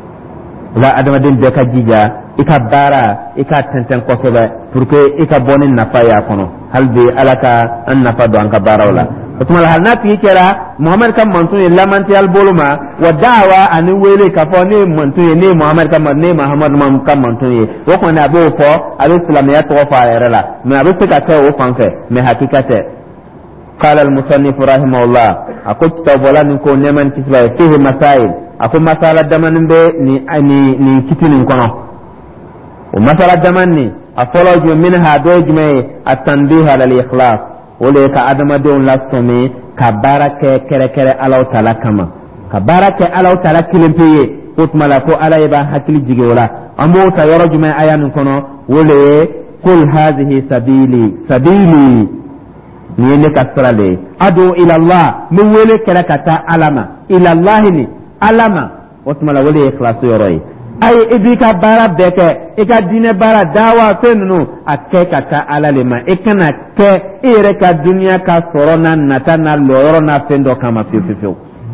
la adamadin de ka jija ika bara ika tenten kosobe pour que ika bonin nafa ya kono halbi alaka an nafa do an ka bara wala kuma hal na ti kera muhammad kam mantu ye lamanti al boluma wa da'wa an wele ka fo ne mantu ye ne muhammad kam ne muhammad mam kam mantu ye wo ko na bo fo al islam ya to fa yare la me abu ka ta wo fanfe me hakikate qala al musannif rahimahullah akut tawbolan ko neman kisla fihi masail akut masala daman be ni kitinin kono o masala daman ni afolo minha dojme at-tanbih ala al-ikhlas wole ka adama don lastomi ka barake kere kere alaw taala kama ka barake alaw taala kilimpiye utmala ko ala iba hakili jigeola ambo ta yoro jume ayan kono wole kul hadhihi sabili ni ne kasrale adu ila allah min wele kere kata alama ila allah ni alama utmala wole ikhlas yoroi ay idika bara beke ika dine bara dawa fennu akke kata alalema ikana ke ire ka dunya ka sorona natana loro na fendo kama fiu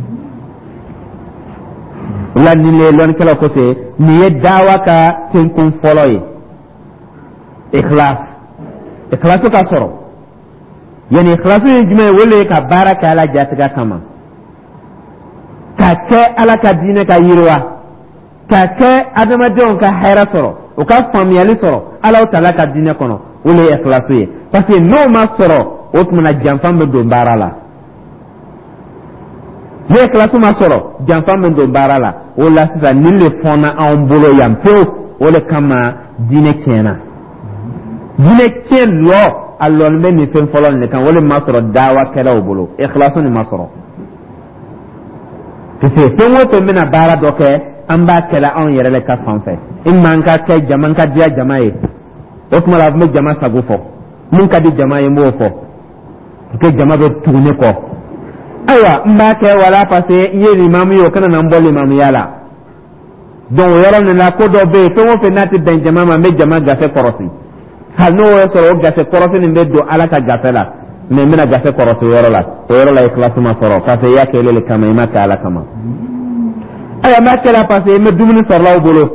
la ni le lon kala kote ni dawa ka tenkun foloy ikhlas ka soro yani ikhlasu jime wole ka bara ka ala jatiga kama ka ke ala ka dine ka yirwa kake adamadenw ka hɛrɛ sɔrɔ u ka faamuyali sɔrɔ ala taala ka diinɛ kɔnɔ o le ye ikhlasu ye parce que n'o ma sɔrɔ o tuma na janfan bɛ don baara la ni ikhlasu ma sɔrɔ janfan bɛ don baara la o la sisan nin le fɔnna anw bolo yan pewu o le kama diinɛ tiɲɛna diinɛ tiɲɛ lɔ a lɔni bɛ nin fɛn fɔlɔ nin de kan o le ma sɔrɔ dawakɛlaw bolo ikhlasu nin ma sɔrɔ parce que fɛn o fɛn bɛna baara dɔ kɛ an b'a kɛla anw yɛrɛ le ka fan fɛ imma an ka kɛ jama ka diya jama ye o tuma la a bɛ jama sago fɔ mun ka di jama ye n b'o fɔ que jama bɛ tugu ne kɔ ayiwa n b'a kɛ wala parce que n ye limamu ye o kana na n bɔ limamuya la donc o yɔrɔ nin la ko dɔ bɛ yen fɛn o fɛn n'a tɛ bɛn jama ma n bɛ jama gafe kɔrɔsi hali n'o yɛ sɔrɔ o gafe kɔrɔsi nin bɛ don ala ka gafe la mais n bɛna gafe kɔrɔsi o yɔrɔ la ye kilasi ma sɔrɔ parce que i y'a kɛ ele le kama i ma kɛ ala kama. aya ma kala passé me dumuni sorlaw bolo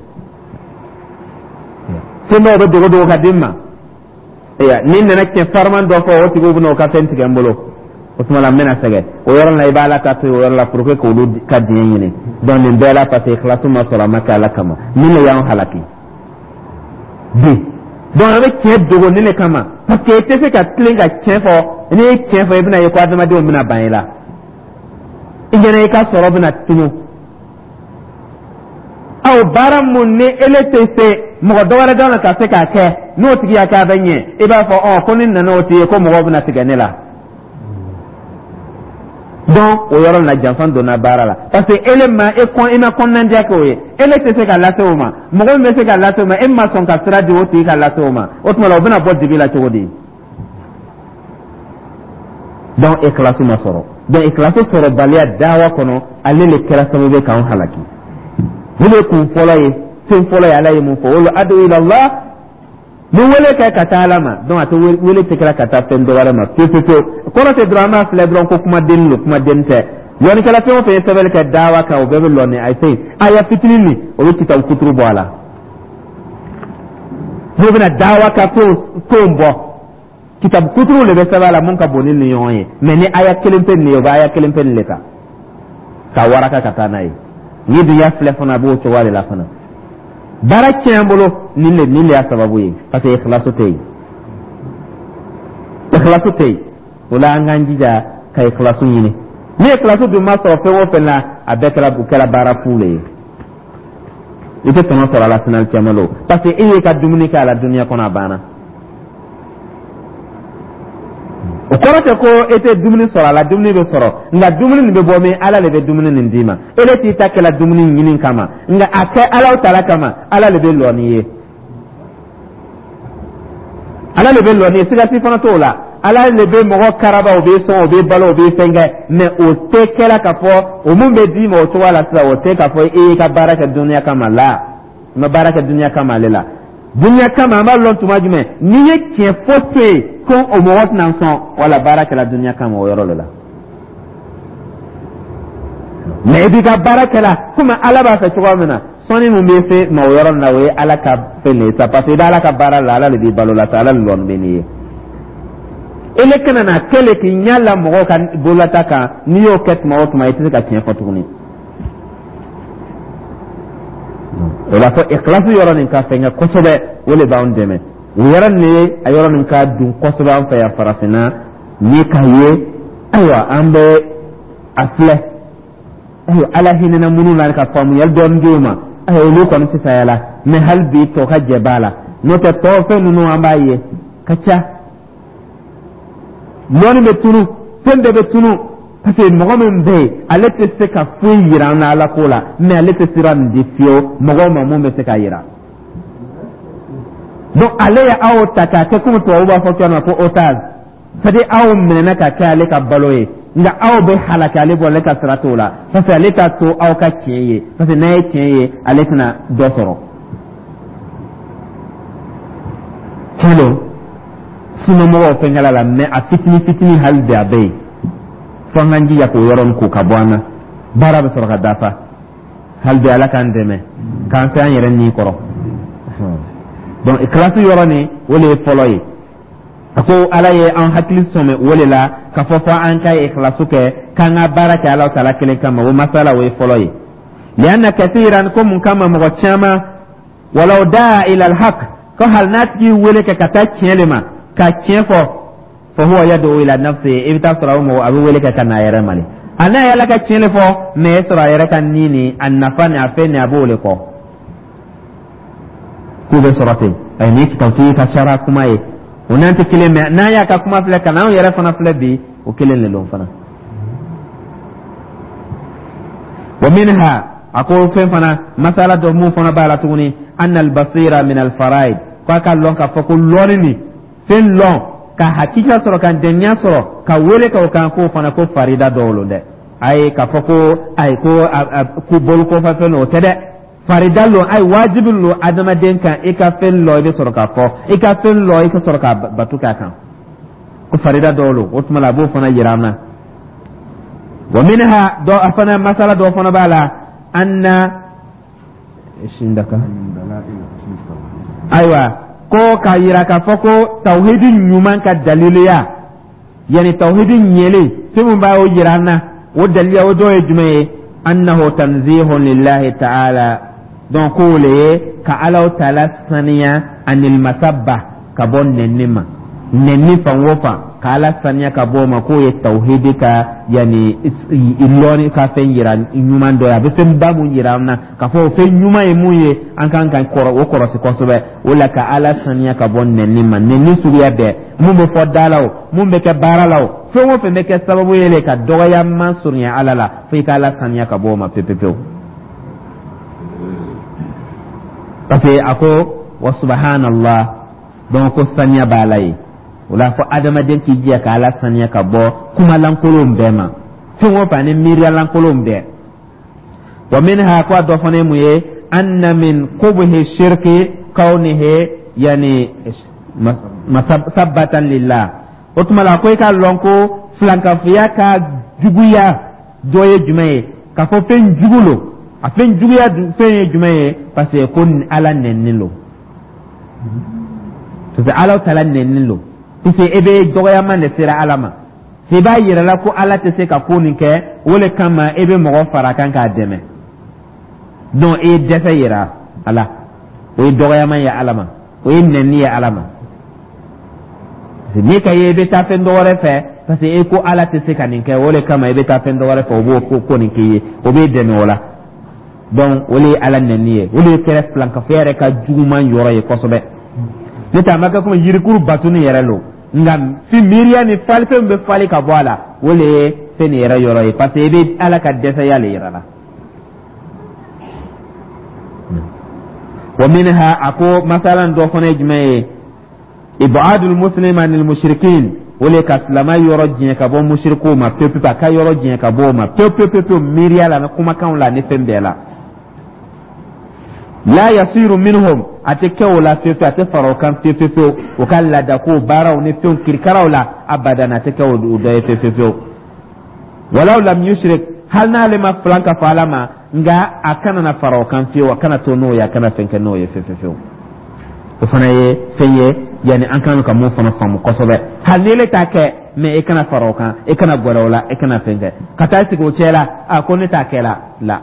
sendo do dogo ka dimma ya nin nana ke farman do ko o tigo buno ka tenti ke mbolo o tuma la mena sege o yoron la ibala ka to yoron la pour que ko lu ka diyen ni don nin bela passé ikhlasu ma sura makala kama min le yan halaki bi don avec ke dogo ni le kama parce que te se ka tlinga chefo ni chefo ibna ye ko adama de mina bayila ingene ka soro bina tinu aw baram mun ne eletese mo do wala dana ka se ka ke no tigi aka banye e ba fo o ko nin na no ti ko mo wobna tiganela donc o yoro na janfan do na barala parce que elema e kon ina kon nan dia ko ye eletese ka lato ma mo go me se ka lato ma e ma son ka sra di o ti ka lato ma o to la obna bod dibila to godi donc ikhlasu masoro donc ikhlasu soro balia dawa kono alele kera sababe kan halaki wele kun fɔlɔ ye fɛn fɔlɔ ye ala ye mun fɔ wolo adu ila allah ni wele kɛ ka taa ala ma donc a tɛ wele tɛ kɛra ka taa fɛn dɔ wɛrɛ ma pewu kɔrɔ tɛ dɔrɔn an b'a filɛ dɔrɔn ko kuma denni don kuma denni tɛ lɔnnikɛla fɛn o fɛn ye sɛbɛnni kɛ dawa kan o bɛɛ bɛ lɔnni a ye aya fitinin nin o bɛ kitabu kuturu bɔ a la n'o bɛna dawa ka fɛnw bɔ kitabu kuturu de bɛ sɛbɛn a la mun ka bon ni nin ɲɔgɔn ye mais ni aya kelen pe nin ye o bɛ aya kelen pe nin de kan ka waraka ka taa n'a ye ni dunya filɛ fana b'o cogoya de la fana baara tiɲɛ bolo nin de y'a sababu ye parce que ikhlasu tɛ yen o la an k'an jija ka ikhlasu ɲini ni ikhlasu dun ma sɔrɔ fɛn o fɛn la a bɛɛ kɛra baara fu le ye i tɛ tɔnɔ sɔrɔ a la final caman lo parce que e ye ka dumuni kɛ a la dunya kɔnɔ a banna o kɔrɔ tɛ ko e tɛ dumuni sɔrɔ a la dumuni bɛ sɔrɔ nka dumuni nin bɛ bɔ min ala le bɛ dumuni nin d'i ma e de t'i ta kɛla dumuni ɲini kama nka a kɛ ala taala kama ala le bɛ lɔ n'i ye ala le bɛ lɔ n'i ye sigasi fana t'o la ala le bɛ mɔgɔ karaba o bɛ sɔn o bɛ balo o bɛ fɛn kɛ mais o tɛ kɛla ka fɔ o mun bɛ d'i ma o cogoya la sisan o tɛ ka fɔ e y'i ka baara kɛ duniya kama la i ma baara kɛ duniya kama ale la duniya kama an b'a lɔn tuma jumɛn n'i ye tiɲɛ fɔ to yen ko o mɔgɔ tɛna sɔn wala baara kɛla duniya kama o yɔrɔ de la mais i b'i ka baara kɛla komi ala b'a fɛ cogoya min na soni mun be se ma yoro na we ala ka fene sa parce que ala ka bara la ala bi balola ta ala lon beni ele kana na kele ki nyala mo kan bolata ka ni yo ket ma o tuma ite ka tien fotuni wala ko ikhlasu yoro nin ka fenga kosobe wole ba on deme yoro ni ayoro nin ka dun kosobe an fa ya farafina ni ka ye aywa ambe afle ayo ala hinena munu lan ka famu yal don duma ayo lu ko ni sayala me halbi to ka jebala no to to fe nunu ambaye kacha loni be tunu pende be tunu parce que mogo men be ale te se ka foyi yira na ala ko la mais ale te sira ndi fio mogo ma mun be se ka yira donc ale ya aw taka ke kuma to ba fo kana ko otage c'est aw menena ka ka ale ka baloye nga aw be halaka ale bo le ka sirato la parce que ale ta to aw ka kieye parce que nay kieye ale tana do soro kilo sino mogo fengala la mais a fitini hal de abe fanganji ya ko yoron ko kabwana bara be soro ka dafa hal de ala kan deme kan tan yeren ni koro donc iklasu yoroni wole foloyi ako ala ye an hakili some wole la ka fofa an kai ikhlasu ke kan baraka ala taala kelen kama wo masala wo foloyi lianna kathiran kum kama mo chama walau daa ila alhaq ko hal natki wole ke kata chelema ka chefo fa huwa yadu ila nafsi ibta sarawu abu wole ke kana yere mali ana yala ka chelefo me sura yere kan nini annafani afeni abule ko kube sorate ay ni tawti ka shara kuma ye onante kile me na ya ka kuma fle kana yere fana fle bi o kile le lon fana wa minha aqul fe fana masala do mu fana bala tuni anna al basira min al faraid kwa ka lon ka foko lorni fen lon ka hakika soro kan denya soro ka wele ka kan ko fana ko farida do lo de ay ka foko ay ko ku bol ko fa fe no tede faridallo ay wajibullo adama den kan e ka fen lo be soro ka fo e ka fen lo e ka soro ka batuka kan ko farida dolo otuma la bo fana yiramna wa minha do afana masala do fana bala anna shindaka aywa ko ka yira ka foko tauhidin nyuman ka daliliya yani tauhidin nyele simun ba o yiramna o daliliya o do e jume annahu tanzihun lillahi ta'ala donc le ka alaw taala saniya anil masabba ka bon nenima nenni fa wofa ka ala saniya ka bo ma ko ye tauhidika yani illoni ka fen yiran nyuman do ya be fen babu yiramna ka fo fen nyuma e muye an kan koro o koro se kosobe wala ka ala saniya ka bon nenima nenni suriya be mun be fo dalaw mun be ke baralaw fo wo fe be ke sababu yele ka doya man suriya alala fe ka ala saniya ka bo ma pepepe parce que ako wa subhanallah donc ko sanya balai wala fo adama den ki jiya ka ala sanya ka bo kuma lan kolom bema fi wo pa ne miriya lan kolom be wa minha kwa do fone muye anna min qubhi shirki kaunihi yani masabbatan lillah otuma ko ka lonko flanka fiya ka juguya doye jumaye ka fo fen jugulo afen juguya fen jumaye parce que kon ala nennilo to se ala tala nennilo to se ebe dogoya man de sira alama se ba yira la ko ala te se ka koni ke wole kama ebe mo fara kan ka deme don e desa yira ala o dogoya man ya alama o nenni ya alama se ne ka ebe ta fen dogore fe parce que e ko ala te se kanin ke wole kama ebe ta fen dogore fe o bo ko koni ke o be deme wala donc wole ala nenniye wole kere planka fere ka juguman yoro ye kosobe neta maka kuma yirikuru batuni yere lo ngam fi miriya ni falfe be fali ka boala wole fe ni yere yoro ye parce que be ala ka desa yale yere la wa minha ako masalan do fone jumaye ibadul muslim anil mushrikin wole ka slama yoro jine ka bo mushriku ma pepe pa ka yoro jine ka bo ma pepe miriya la kuma kan la ne fembe la la yasiru minhum atakaw la fefe atafaro kan fefe o kan la da ko baraw ne fe kirkaraw la abadan atakaw do fefe walau lam yushrik hal na le ma flanka falama nga akana na faro kan fi wa kana to no ya kana fenke no ye fe o fana ye feye yani an kan ka mo fana famu kosobe hal ne le take me e kana faro kan e kana gorola e kana fenke kata ti go chela a ko ne takela la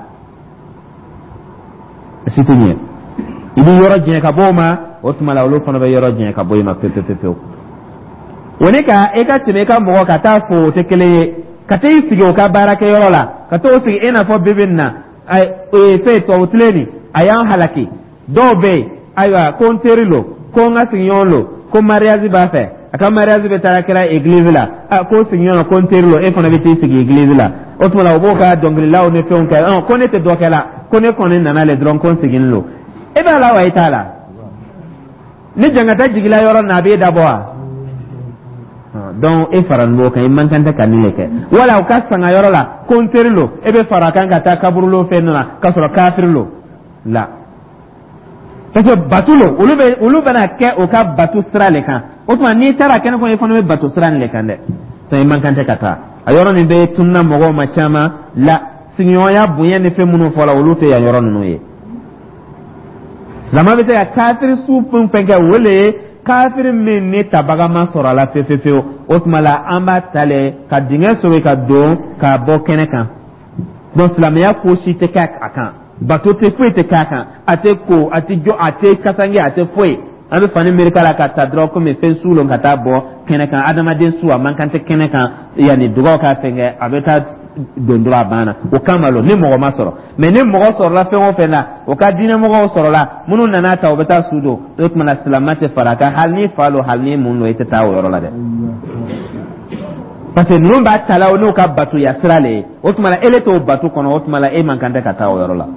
sitinye ibi yoro jine ka boma o tumala olo fana be yoro jine ka boyima pe woni ka e ka time ka mo ka ta fo te kele ka te sigi o ka baraka yoro la ka to sigi ena fo bibinna ay e fe to utleni ayan halaki dobe aywa ko nterilo ko ngasinyon ko mariazi ba fe aka mariazi be tarakira église la ko sinyon ko nterilo e fona be te sigi église la o tumala o ka dongli la o ne fe on ka ko ne te dokela ko ne ko ne nana le dron ko sigin lo e ba la wa itala ni jangata jigila yoro na be daboa donc e faran mo kan man kan ta kanile ke wala o kasanga yoro la konterlo e be farakan ka ta kaburlo fenna ka soro kafirlo la parce batulo ulu bana ke o ka batu strale kan o tuma ni tara ken ko e fono be batu strale le kan de to e man kan ta kata ayoro ni be tunna mo ma chama la sinyoya bunya ne fe munu fola ulu te ya yoro no ye lama be ta kafir su pun penga wole kafir min ne tabaga ma sora la fefefe otmala amba tale ka dinga sowe ka do ka bo kene kan don islamia ko shi te ka akan bato te fo te ka kan ate ko ate jo ate kasange ate fo ambe fani amerika la ka tadro ko me fen sulo ngata bo kene kan adama den suwa man kan te kene kan yani dugo ka fenge abeta dondura bana o kamalo ni mo ma soro me ni mo soro la fe o fe na o ka dina mo soro la munu nana ta o beta sudo dot mana salamate faraka hal ni falo hal ni mun no ite ta o yoro la de parce que nous ba tala o no ka batu ya srale o tuma ele to batu kono o tuma e man kan ka ta o yoro la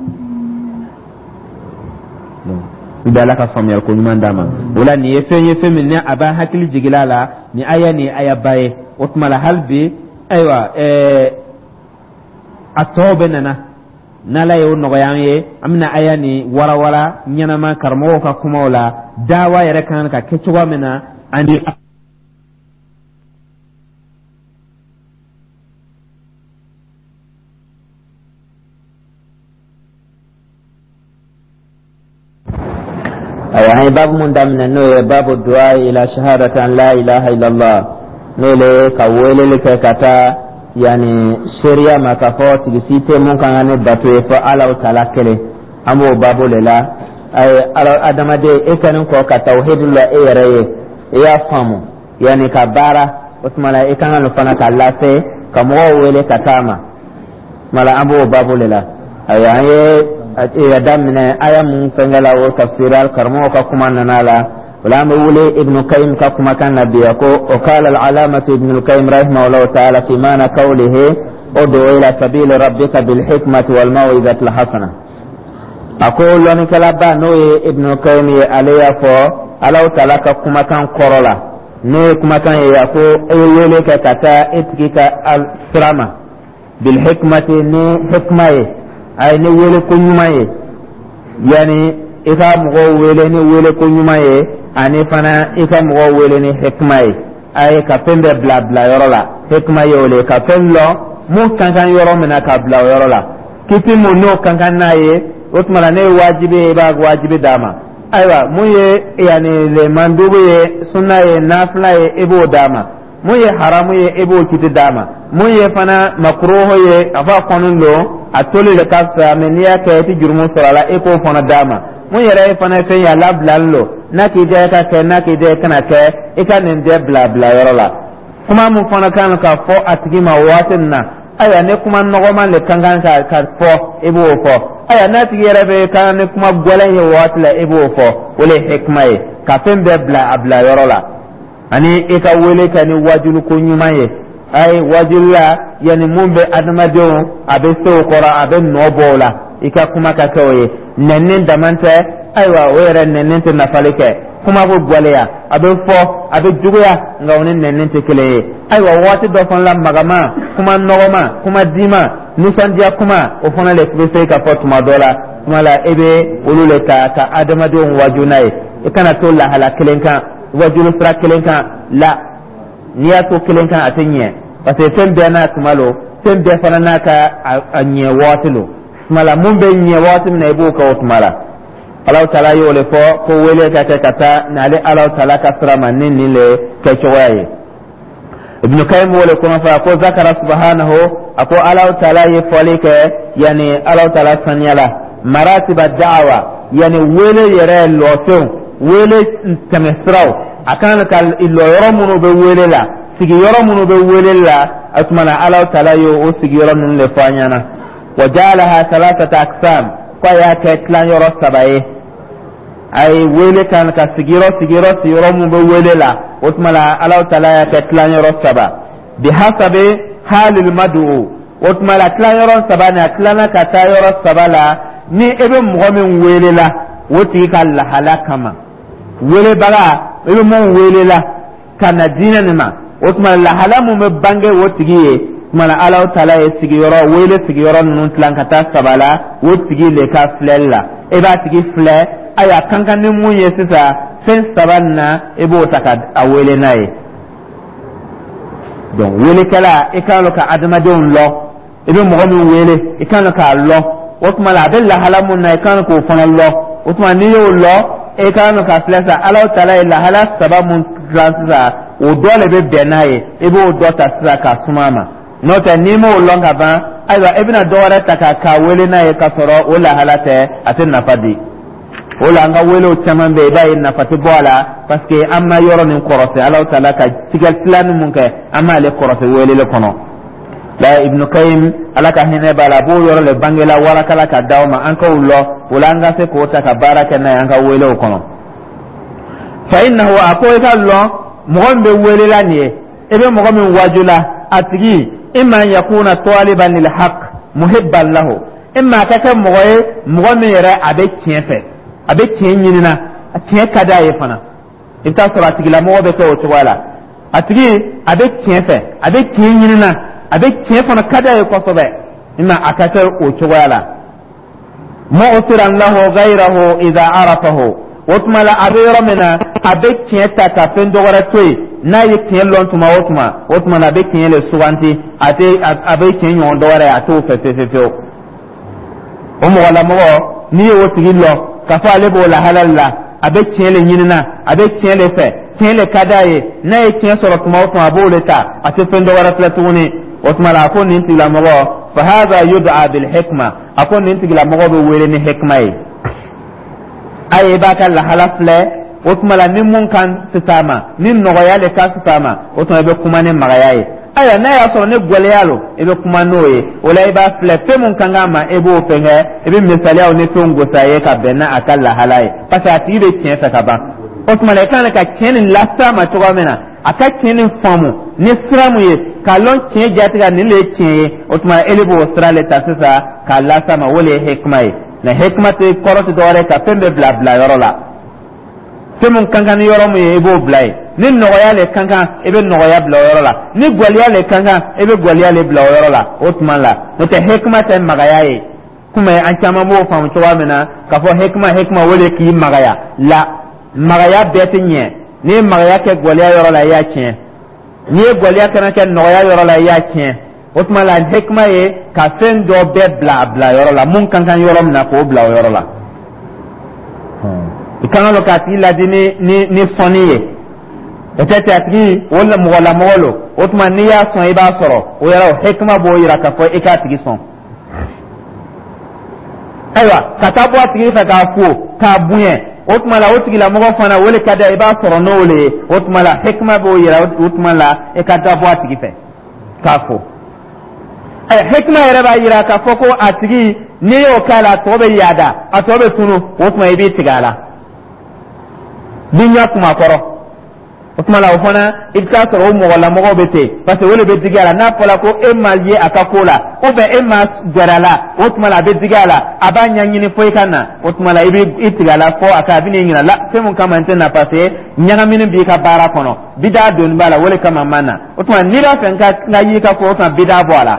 idala ka famiyal ko nyuma ndama wala ni yefe min ne aba hakili jigilala ni aya baye o tuma halbi aywa atobe nala yo no yaye amna aya ni wara nyana ma karmo ka kuma wala dawa yare kan ka kechuwa mena andi ay babu mun damna no babu du'a ila shahadati an la ilaha illa allah no le ka wele ka kata yani sharia makafo tigisite mun kan ne batu fa ala taala kele amo babu lela ay adama de ekanin ko ka tauhidullah e yare ya famu yani ka bara utmala ekan no fana ka lase ka mo wele katama mala amo babu lela ay ya damne aya mun sangala o tafsiral karmo ka kuma nanala ولا مولي ابن قيم كما كان نبيكو وقال العلامة ابن القيم رحمه الله تعالى في معنى قوله ادعو إلى سبيل ربك بالحكمة والموعظة الحسنة أقول لك لابا نوي ابن القيم عليه فو الله تعالى كما كان قرلا نوي كما كان يقول ايوليك كتا اتكيك السرامة بالحكمة ني حكمة اي نوي كنيمة يعني إذا مغو ويلني ويلي كنيمة ani fana ika mo wele ni hikmai ay ka pembe bla bla yorola hikmai yole ka pello mu kankan yoro mena ka bla yorola kiti mu no kankan naye otmala ne wajibi dama aywa mu ye yani le mandubu ye sunna ye nafila ye ebo dama mu ye haramu ye ebo kiti dama mu ye fana makruho ye afa konundo atoli le kasa menia ka ti jurmu sorala eko fana dama mu yere fana fe ya lablallo naki je ka ke naki je kana ke ikanin de bla bla yorola kuma mu fana kan ka fo atigi ma watin na aya ne kuma nogo man le kangan ka fo ebo fo aya na ti yere be kan ne kuma golen ye watla ebo fo wole hikmai ka pembe bla bla yorola ani ika wele kan wajulu ko nyuma ye ay wajulla yani mumbe adamadio abe so kora abe nobola ika kuma ka kawe nennen damante aywa were nennen te nafalike kuma bo gwaleya abe fo abe juguya ngawne nennen te kele aywa wati do fon la magama kuma nogoma kuma dima nusandia kuma o fona le kbese ka fo tuma dola kuma la ebe ulule ka adamado wajunai ikana to la hala kelenka wajulu stra kelenka la niya to kelenka atenye parce que tem be na tumalo tem be fana na ka anye watilo mala mun be nye watim na ibu ka utmala Allah taala yo le fo ko wele ka kata na le Allah taala ka sura manin ni le ka chowaye ibn kayyim wala kuma fa ko zakara subhanahu ako Allah taala ye folike yani Allah taala sanyala maratib ad-da'wa yani wele yere loso wele tamesraw akan kal illo yoromunu be wele la sigi yoromunu be wele la atmana Allah taala yo o sigi yoromunu le fanyana wajalaha thalathata aqsam ko ya ketlan yoro sabaye ay wele kan ka sigiro mu be wele la utmala Allah taala ya ketlan yoro saba bihasabi halil madu utmala klan yoro saba na klana ka ta yoro saba la ni ebe mu'min wele la woti ka la halakama wele baga ebe mu wele la kana dinanima utmala la halamu me bange woti giye mana Allah taala ya sigiro wele sigiro nun tlan ka ta saba la woti le ka flella eba tigi fle aya kankan ni mun ye sisa sen sabanna ebo takad awele naye donc wele kala ikalo ka adamaden lo ebe mo min wele ikalo ka lo otuma la bella halamun na ikalo ko fana lo otuma ni yo lo ikalo ka flesa Allah taala la hala sabamun transa o dole be benaye ebe o dota sira ka sumama nota ni mo lo ngaba aywa ibna dore taka wele naye ka soro o la halate atin nafadi wala nga welo chaman be bay na fati bola parce que amma yoro nin korose Allah taala ka tigal plan mun ke amma le korose wele le kono la ibn kayyim ala ka hine bala bo yoro le bangela wala kala ka dawma an ka ullo wala nga se ko ta ka baraka na an ka wele kono fa innahu akoy kallo mo be wele la ni ebe mo min wajula atigi imma yakuna taliban lil haqq muhibban lahu imma ka ka mo min yara abe kiefe abe tiyen nyinina a tiyen kada ye fana ibta sura tigila mo be to to wala atigi abe tiyen fe abe tiyen nyinina abe tiyen fana kada ye ko sobe imma akata o to wala mu'tiran lahu ghayrahu idha arafahu watmala abe ramena abe tiyen ta ka pendo wara toy na ye tiyen lon tuma watmala abe tiyen le suwanti ate abe tiyen yon do wara ato fe o mo wala mo ni o tigilo kafa lebo la halalla abe tiele nyinina abe tiele fe tiele kadaye na e tiele soro kuma o tuma boleta ate pendo wara platuni otmala akon ninti la mago fa hadha yud'a bil hikma akon ninti la mago be wele ni hikma yi ay baka la halafle otmala min mun kan sitama min no yale ka sitama otma be kuma ne magayaye aya na ya so ne goleyalo ebe kuma noye wala iba flepe mun kanga ma ebo penge ebe misali au ne tongo saye ka benna akalla halaye pasa atibe tien sa kaba osmane kana ka kenin lasta ma to mena aka kenin famu ne sramu ye kalon tien jatiga ne le tien osmane elebo srale tasisa ka lasta ma wole hikma na hikmate koroti dore ka pembe bla bla yorola temun kankan yoro mu ebo blai ni nogoya le kankan ebe nogoya bla yoro la ni gwaliya le kankan ebe gwaliya le bla yoro la otman la no te hikma te magaya ye kuma an chama mo fam to wamena ka fo hikma wole ki magaya la magaya betinye ni magaya ke gwaliya yoro la ya chen ni gwaliya kana ke nogoya yoro la ya chen otman la hikma ye ka fen do be bla yoro la mun kankan yoro na ko bla yoro la ikana lokati la ni soniye etete atri wala molo otman ni ya son iba soro o yara hikma bo yira ka fo ikatigi son aywa katabu atigi fa ka fu ka buye otman la otigi la mo fana wala kada iba soro no le otman la hikma bo yira otman la ikatabu atigi fa ka fu ay hikma yara ba yira ka fo ko atigi ni yo kala tobe yada atobe tunu otman ibi tigala dunya kuma koro otmala ofana idka soro mo wala mo bete parce que wole be digala na pola ko e malye akakola o be e mas garala otmala be digala abanya nyini foi kana otmala ibi itigala fo aka bini ngina la se mun kama ntena parce nyanga minin bi ka bara kono bida don bala wole kama mana otmala nira fenka ngayi ka ko otmala bida boala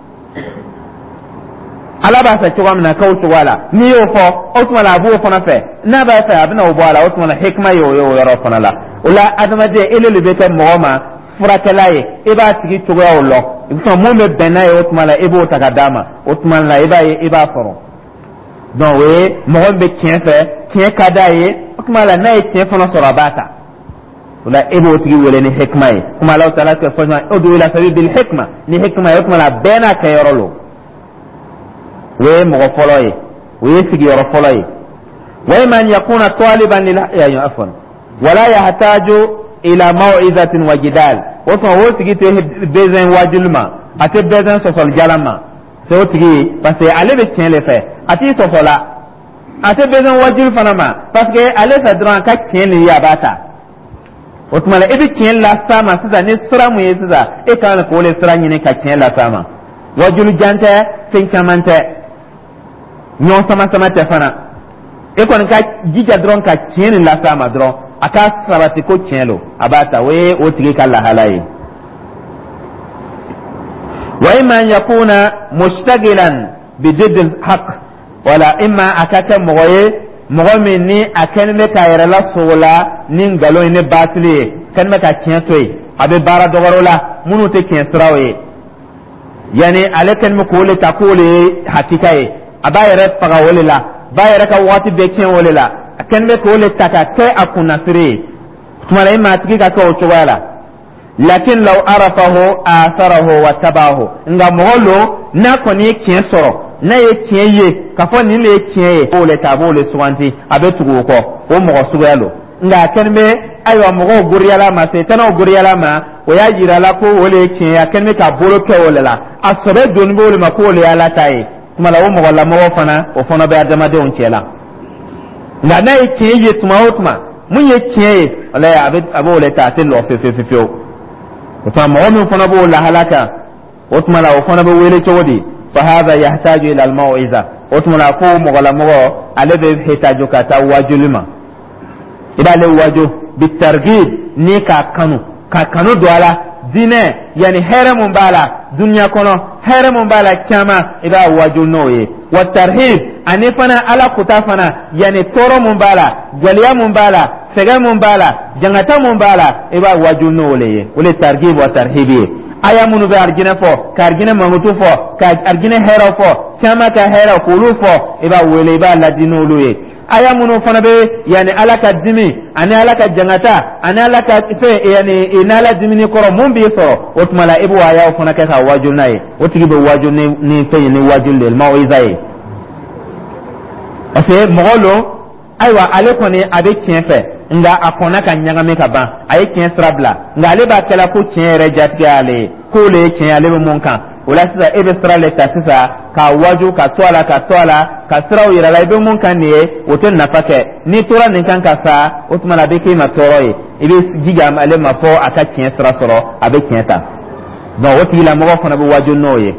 alaba sa chogam na kautu wala ni yo fo otmala abu fona fe na ba fa abina o boala otmala hikma yo yoro fona la ula adama de elele beta mooma furakɛla ye i b'a tigi cogoyaw lɔ i bɛ sɔn mun bɛ bɛn n'a ye o tuma la i b'o ta ka d'a ma o tuma la i b'a ye i b'a sɔrɔ donc o ye mɔgɔ min bɛ tiɲɛ fɛ tiɲɛ ka d'a ye o tuma la n'a ye tiɲɛ fana sɔrɔ a b'a ta o la e b'o tigi wele ni hikma ye kuma Alahu taala tɛ fɔ udu ila sabili bil hikma ni hikma ye o tuma la bɛɛ n'a kɛyɔrɔ lo o ye mɔgɔ fɔlɔ ye o ye sigiyɔrɔ fɔlɔ ye wa imma an yakuna taliban lil afwan wala yahtaju ila maw'izatin wa jidal o tuma o tigi tɛ besoin wajulu ma a tɛ besoin sɔsɔli jalan ma c'est o tigi parce que ale bɛ tiɲɛ de fɛ a t'i sɔsɔ la a tɛ besoin wajulu fana ma parce que ale fɛ dɔrɔn a ka tiɲɛ de ye a b'a ta o tuma la i bɛ tiɲɛ las'a ma sisan ni sira mun ye sisan e kan k'o de sira ɲini ka tiɲɛ las'a ma wajulu jan tɛ fɛn caman tɛ ɲɔgɔn sama tɛ fana e kɔni ka jija dɔrɔn ka tiɲɛ nin las'a ma dɔrɔn a ka sabati ko tiɲɛ lo a b'a ta o ye o tigi ka lahala ye wa imma an yakuna mushtagilan bi jidd al-haq wala imma akata mɔgɔ ye mɔgɔ min ni a kɛni bɛ k'a yɛrɛ lasogo la ni nkalon ye ni baatili ye kɛni bɛ ka tiɲɛ to yen a bɛ baara dɔgɔrɔ la minnu tɛ tiɲɛ siraw ye yani ale kɛni bɛ k'o le ta k'o le ye hakika ye a b'a yɛrɛ faga o le la b'a yɛrɛ ka waati bɛɛ tiɲɛ o le la a kɛni bɛ k'o le ta ka kɛ a kunnasiri ye tuma la i maa tigi ka kɛ o cogoya la lakin law arafahu atharahu wa tabahu nga mɔgɔ lo n'a kɔni ye tiɲɛ sɔrɔ n'a ye tiɲɛ ye k'a fɔ nin de ye tiɲɛ ye o le ta a b'o le suganti a bɛ tugu o kɔ o mɔgɔ suguya lo nga a kɛni bɛ ayiwa mɔgɔw goriyala ma setanaw goriyala ma o y'a yira la ko o le ye tiɲɛ ye a kɛni bɛ ka bolo kɛ o le la a sɔbɛ doni b'o le ma ko o le y'ala ta ye tuma la o mɔgɔ lamɔgɔ fana o fana bɛ adamadenw cɛ la nga n'a ye tiɲɛ ye tuma o tuma mun ye tiɲɛ ye walayi a b'o le ta a tɛ lɔ fewu o tuma mɔgɔ min fana b'o lahala kan o tuma la o fana bɛ wele cogo di fa hadha yahtaju ila al-maw'iza o tuma la ko mɔgɔ lamɔgɔ ale bɛ hitajo ka taa wajuli ma i b'ale wajo bitarghib ni k'a kanu don a la diinɛ yani hɛrɛ mun b'a la duniya kɔnɔ hɛrɛ mun b'a la caman i b'a wajo n'o ye wa tarhib ani fana ala kuta fana yani tɔɔrɔ mun b'a la gɛlɛya mun b'a la sɛgɛn mun b'a la jangata mun b'a la i b'a wajo n'o le ye o le targhib wa tarhib ye aya minnu bɛ arijinɛ fɔ ka arijinɛ mankutu fɔ ka arijinɛ hɛrɛw fɔ caman ka hɛrɛw k'olu fɔ i b'a wele i b'a ladi n'olu ye aya minnu fana bɛ yani ala ka dimi ani ala ka jangata ani ala ka fɛn yani n'ala dimini kɔrɔ mun b'i sɔrɔ o tuma la i b'o ayaw fana kɛ ka wajo n'a ye o tigi bɛ wajo ni fɛn ye ni wajo de maw'iza ye parce que mɔgɔ lo ayiwa ale kɔni a bɛ tiɲɛ fɛ nga a kɔnna ka ɲagami ka ban a ye tiɲɛ sira bila nga ale b'a kɛla ko tiɲɛ yɛrɛ jatigɛ y'ale ye ko le ye tiɲɛ ale bɛ mun kan o la sisan e bɛ sira le ta sisan k'a waju ka to a la ka siraw yira la i bɛ mun kan nin ye o tɛ nafa kɛ n'i tora nin kan ka sa o tuma na a bɛ k'i ma tɔɔrɔ ye i bɛ jija ale ma fɔ a ka tiɲɛ sira sɔrɔ a bɛ tiɲɛ ta donc o tigilamɔgɔ fana bɛ waju n'o ye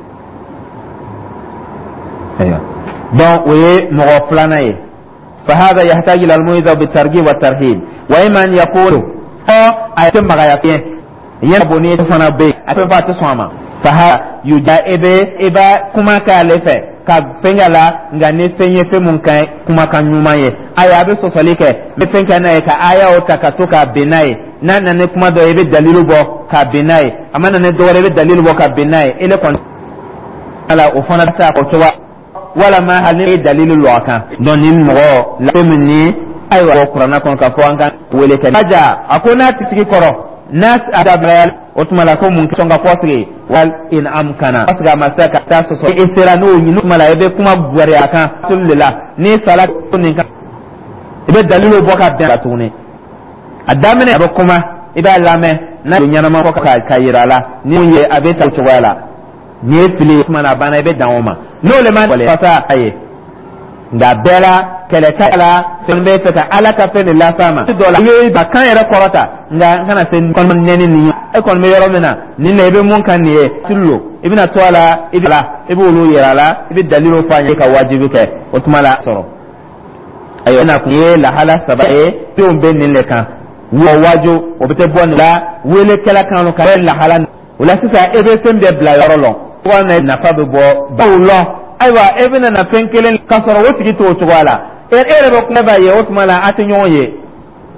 donc o ye mɔgɔ filanan ye فهذا يحتاج إلى الموعظة بالترغيب والترهيب وإما أن يقول أتم بغايتين ينبني فنا بي أتم فاتسواما فهذا يجائب إبا كما كالفة كفنجلا غني فني فمنك كما كان يومي أي أبي سوساليك بفنك نايك آية وتكتوك بناي نانا نكما دو إبي دليل بو كبناي أما نانا دو إبي دليل بو كبناي إلي كون على أفنا تاكو wala ma hal ni dalilu lwaka don ni mo la minni aywa ko qur'ana kon ka fo anga wele tan aja akona tiki koro nas adabal otmala ko mun tonga fosri wal in amkana asga masaka taso so isira no nyinu mala ebe kuma gware aka tulila ni salat ni ka ibe dalilu boka da tuni adamene aba kuma ida lame na nyana ma ko ka yirala ni ye abe ta wala ni fili kuma na bana ibe danoma no le man wala fasa aye da bela kele kala sen be fata ala ka fe la sama dola ye ba kan yere korota nga kana sen kon man neni ni e kon me yoro mena ni ne be mun kan ni e tullo ibina toala ibila ibu lu yerala ibi dalilo fanye ka wajibi ke otmala soro ayo na ku ye la hala sabaye to be ni le kan wo wajo o bete bon la wele kala kan ka la hala wala sisa ebe sen be bla yoro lo wana na fa be bo bawlo aywa ebina na fenkelen kasoro wotigi to tugala ere ba kuma ba ye otmala atinyoye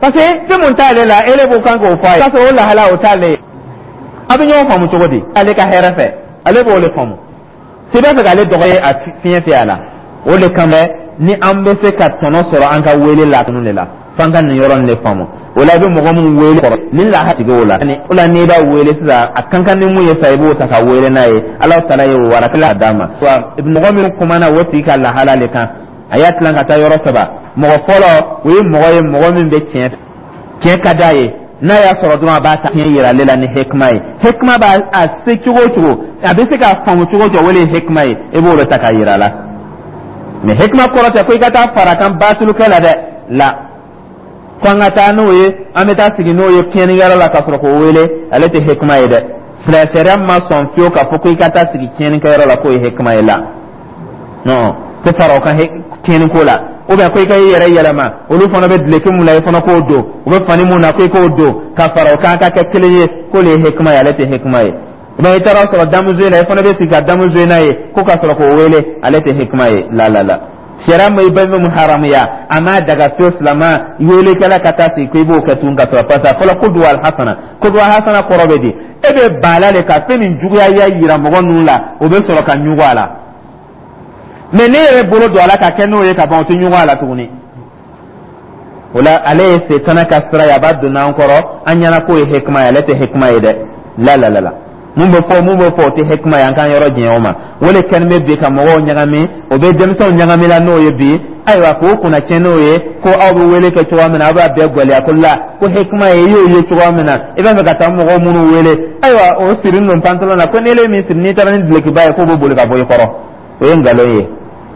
parce que te mun ta le la ele bo kan ko fa ka so la hala o ta le abi nyo famu to godi ale ka hera fe ale bo le famu se ba ga le doye a fiye fi ala o le kambe ni ambe se ka tono soro an ka wele la tunu le la fanga ni yoron le famu wala be mo gomu wele ko ni la ha tigo wala ni wala ni da wele sa akankan ni mu ye saibo ta ka wele na ye Allah taala ye wara kala dama wa ibn gomu kuma na woti ka la halale kan ayat lan ka ta yoro saba mo folo wi mo min be tiɲɛ ka da ye n'a y'a sɔrɔ dɔrɔn a b'a ta tiɲɛ yira ale la ni hikma ye hikma b'a a se cogo o cogo a bɛ se k'a faamu cogo o cogo o de ye hikma ye e b'o de ta k'a yira la mais hikma kɔrɔ tɛ ko i ka taa fara kan batilukɛ la dɛ la ko an ka taa n'o ye an bɛ taa sigi n'o ye tiɲɛnikɛyɔrɔ la k'a sɔrɔ k'o wele ale tɛ hikma ye dɛ sariya ma sɔn fiyewu k'a fɔ ko i ka taa sigi tiɲɛnikɛyɔrɔ la k'o ye hikma ye la non tɛ fara o kan tiɲɛniko la ou bien ko i ka yɛrɛ yɛlɛma olu fana bɛ dileki mun la i fana k'o don u bɛ fani mun na ko i k'o don ka fara o kan ka kɛ kelen ye k'o de ye hikma ye ale tɛ hikma ye mais i taara sɔrɔ damuzo la i fana bɛ sigi ka damuzo n'a ye ko ka sɔrɔ k'o wele ale tɛ hikma ye la sariya ma i bɛ min haramuya a m'a daga fiyewu silama welekɛla ka taa sigi ko i b'o kɛ tun ka sɔrɔ parce que a fɔra kuduwa hasana kɔrɔ bɛ di e bɛ baala de ka fɛn min juguya yira mɔgɔ ninnu la o bɛ sɔrɔ ka ɲugu a la mais ne yɛrɛ bolo don ala ka kɛ n'o ye ka ban o tɛ ɲugun a la tuguni o la ale ye setana ka sira ye a b'a donna an kɔrɔ an ɲɛna k'o ye hikma ye ale tɛ hikma ye dɛ la mun bɛ fɔ o tɛ hikma ye an k'an yɔrɔ jɛn o ma o de kɛlen bɛ bi ka mɔgɔw ɲagami o bɛ denmisɛnw ɲagami la n'o ye bi ayiwa k'o kunna tiɲɛ n'o ye ko aw bɛ wele kɛ cogoya min na aw b'a bɛɛ gɛlɛya ko la ko hikma ye i y'o ye cogoya min na i b'a fɛ ka taa mɔgɔw minnu wele ayiwa o siri ninnu pantalon na ko n'ele min siri n'i taara ni dulokiba ye k'o bɛ boli ka bɔ i kɔrɔ o ye nkalon ye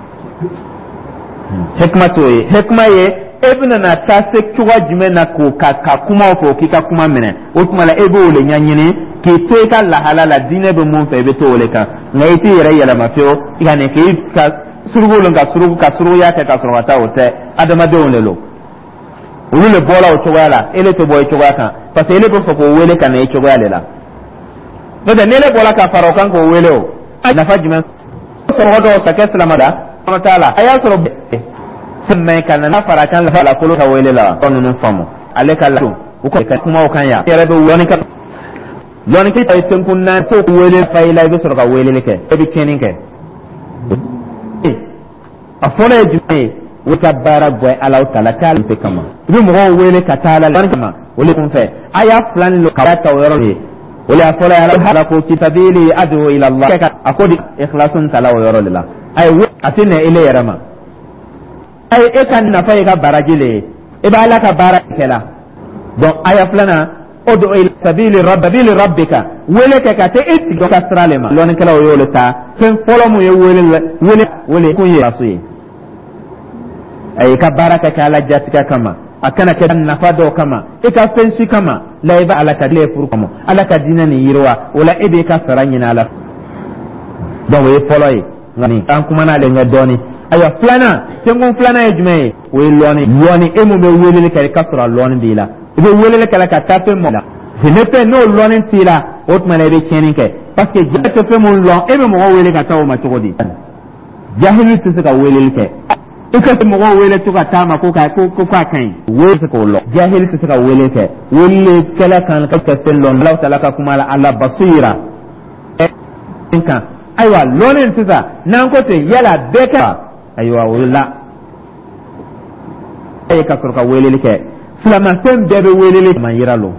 hikma to ye hikma ye e bɛna na taa se cogoya jumɛn na k'o ka kumaw fɔ k'i ka kuma minɛ o tuma la e b'o le ɲɛɲini k'i to i ka lahala la diinɛ bɛ mun fɛ i bɛ to o le kan nka i t'i yɛrɛ yɛlɛma fiyewu i ka nin k'i ka surugu ka suruguya kɛ ka sɔrɔ ka taa o tɛ adamadenw de don olu le bɔra o cogoya la ele tɛ bɔ i cogoya kan parce que ele bɛ fɛ k'o wele ka na i cogoya de la n'o tɛ n'ele bɔra ka fara o kan k'o wele o a nafa jumɛn sɔrɔ dɔw ka kɛ silamɛda taala a y'a sɔrɔ sɛmɛ ka na fara kan la kolo ka wele la ko ninnu faamu ale ka la u ka kumaw kan ya yɛrɛ bɛ lɔni ka ye tenkun na ko wele fa i la i bɛ sɔrɔ ka weleli kɛ e bɛ tiɲɛni kɛ a fɔlɔ ye jumɛn ye o ka baara bɔ ala taala k'ale fɛ kama i bɛ mɔgɔw wele ka taa la lɔni kama o le kun fɛ a y'a fila ni ka ta o yɔrɔ ye o le a fɔlɔ ye ala ko kitabili adu ila Allah a ko di ikhlasun tala o yɔrɔ de la ayi a tɛ na ele yɛrɛ ma ayi e ka nafa ye ka baraji le ye e bɛ ala ka baara kɛ la donc aya filanan o do ila sabili rabbika wele kɛ ka tɛ e sigi ka sira le ma lɔnnikɛlaw y'o le ta fɛn fɔlɔ mun ye wele kun ye rasu ye ayi ka baara kɛ ala jatigɛ kama a kana kɛ nafa dɔw kama e ka fɛn si kama la i bɛ ala ka diinɛ furu kama ala ka diinɛ nin yiriwa o la e bɛ ka sara ɲini ala donc o ye fɔlɔ ye an kumana ale ɲɛ dɔɔni ayiwa filanan tenkun filanan ye jumɛn ye o ye lɔni e mun bɛ weleli kɛ i ka sɔrɔ lɔni b'i la i bɛ weleli kɛ ka taa fɛn mɔgɔ la ne fɛn n'o lɔni t'i la o tuma i bɛ tiɲɛni kɛ parce que jahili tɛ fɛn mun lɔn e bɛ mɔgɔw wele ka taa o ma cogo di jahili tɛ se ka weleli kɛ i ka se mɔgɔw wele to ka taa ma ko k'a ka ɲi wele tɛ k'o lɔn jahili tɛ se ka wele kɛ welekɛla kan ka kɛ fɛn lɔn Alahu taala ka kuma la ala basira kan ayiwa lɔni sisan n'an ko ten yala bɛɛ kɛ ayiwa o la e ka sɔrɔ ka weleli kɛ silamɛfɛn bɛɛ bɛ weleli ma yira lo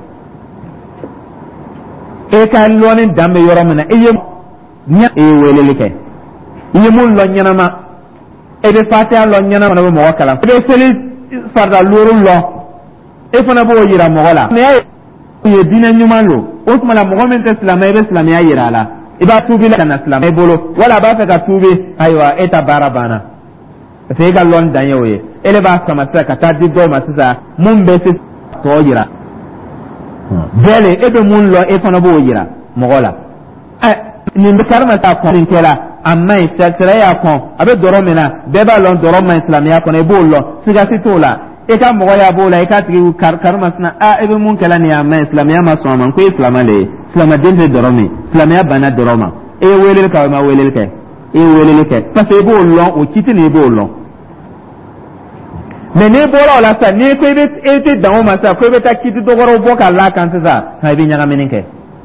e ka lɔni dan bɛ yɔrɔ min na e ye weleli kɛ i ye mun lɔn ɲɛnama e bɛ fatiha lɔn ɲɛnama fana bɛ mɔgɔ kalan e bɛ seli farida luuru lɔn e fana b'o yira mɔgɔ la mais e ye diinɛ ɲuman lo o tuma na mɔgɔ min tɛ silamɛ i bɛ silamɛya yira a la i b'a tuubi la ka na silamɛ bolo wala a b'a fɛ ka tuubi ayiwa e ta baara banna parce que e ka lɔn dan ye o ye e de b'a sama sisan ka taa di dɔw ma sisan mun bɛ se tɔ yira bɛɛ e bɛ mun lɔn e fana b'o yira mɔgɔ la nin bɛ karima taa kɔn nin kɛla a man ɲi sira y'a kɔn a bɛ dɔrɔn min na bɛɛ b'a lɔn dɔrɔn man ɲi silamɛya kɔnɔ i b'o lɔn sigasi t'o la e ka mɔgɔya b'o la i k'a tigi karima sinna e bɛ mun kɛla nin a man ɲi silamɛya ma sɔn a ma ko e silamɛ de ye silamɛden tɛ dɔrɔn min silamɛya banna dɔrɔn ma e ye weleli kɛ o ma weleli kɛ e ye weleli kɛ parce que i b'o lɔn o ci tɛ nin i b'o lɔn mais ne bora la sa ne ko be ete dawo ma sa ko be ta kiti do goro boka la kan sa ha bi nyaga menin ke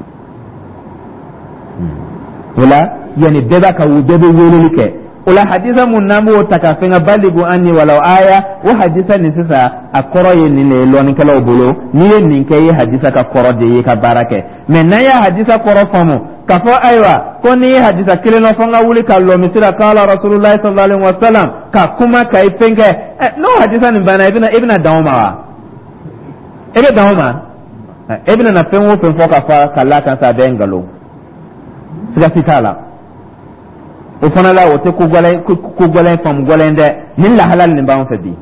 wala yani beba ka wu bebe wolo ke wala hadisa mun namu taka fenga baligu anni wala aya wa hadisa ni sisa akoro ye ni le loni kala obolo ni ye nin ke hadisa ka koro de ye ka barake mais na ya hadisa koro famo ka fo aywa ko ni hadisa kile no fanga wuli ka lo misira kala rasulullah sallallahu alaihi wasallam ka kuma kai fenga no hadisa ni bana ibna dawma ebe dawma ibna na fenwo fen fo ka fa kala kan sa bengalo siga fitala o fana la o te ku gwalen fam gwalen de min la halal ni bawon fadi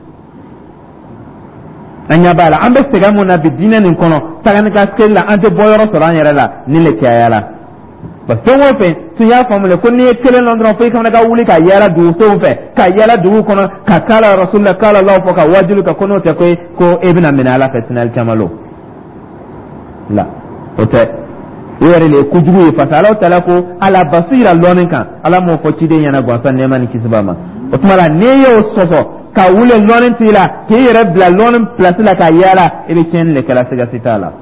anya bala ambe sega mo na bidina nin kono tagani ka skella ante boyoro so ran yara la ni le kayala ba to wo fe tu ya fam le ko ni kelen londron fe kam na wuli ka yara du so fe ka yara du kono ka kala rasulullah kala allah fa ka wajilu ka kono te ko ibn min ala fatinal kamalo la o te yere le kujugu e fasala tala ko ala basira lonin kan ala mo fo cide yana gonsan ne man kisbama o tumala ne yo soso ka wule lonin tila ke yere bla lonin place la ka yala e be ken le kala siga sitala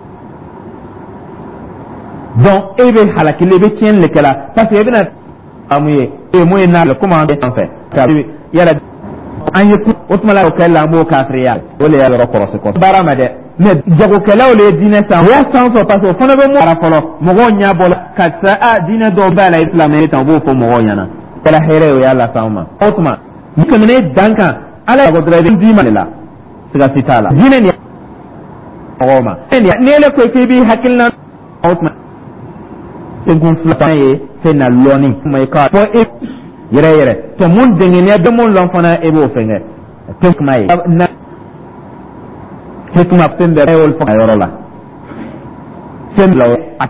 donc e be halaki le be ken le kala parce que bina amuye e moy na le comment en fait ka yala anye o tumala ko kala mo kafriya wala yala rokoro ko barama de mais jago kala o le dine sa wa sanso parce que fona be mo ara folo mo go nya bol ka sa a dine do bala islam e tan bo fo mo go nyana kala here o yalla sama otuma ni kan ne danka ala go dra di manila siga sitala dine ni ogoma ne le ko ke bi hakilna otuma en gon flataye c'est na loni may ka po e yere to mun dengene de mon l'enfant e bo fenge tek may hikma pembe rewol fo ayorola semla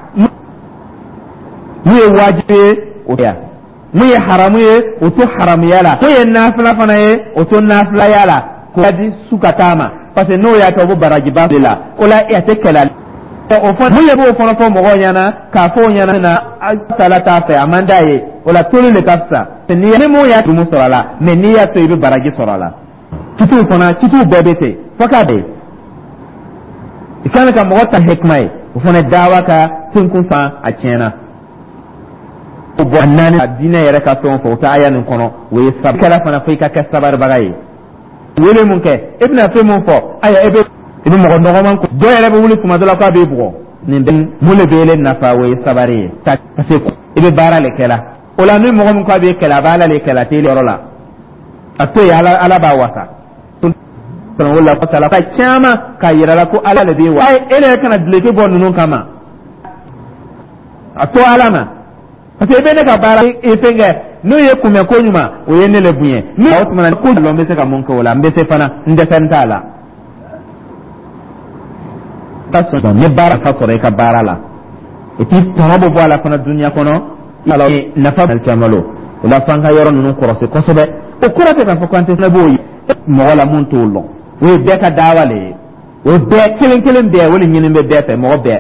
mu ye wajibe o ya mu ye haramu ye o to haramu yala ko ye nafila fana ye o to nafila yala ko adi sukatama parce que no ya to bo baraji ba la o la ya te kala o fo mu le bo fo fo mo nyana ka fo nyana na salata fe amanda ye o la tolu le kafsa ni ne mo ya mu sorala mais ni ya to ibe baraji sorala tutu fana tutu bebete foka be ikana ka mogota hikmai ufone dawa ka tinkun fa a cena o bonnani adina yere ka ton fo ta aya nin kono we sab kala fana fa ka kasabar bagaye wele mun ke ibn afi mun fo aya ebe ibi mo ndo man ko do yere be wuli kuma dala ka be bugo ni ben mule bele na fa we sabari ta parce que ibe bara le kala o la ni mo mun ko be kala bala le kala te le rola ato ya ala ba wasa kana wala ko tala ka chama ka yirala ko ala le biwa ay ele kana dileke bonu non kama ato alama parce que bene ka bara e fenga no ye kuma ko nyuma o ye ne le bunye no o tuma ko lo mbese ka monko wala mbese fana nde sentala taso ne bara ka sore ka bara la e ti tobo wala fana dunya kono ala na fa al kamalo wala fanga yoro non korose kosobe o kurate ka fakante na boyi mo wala mun to lo we be ka dawale we be kelen be wala nyine be be mo be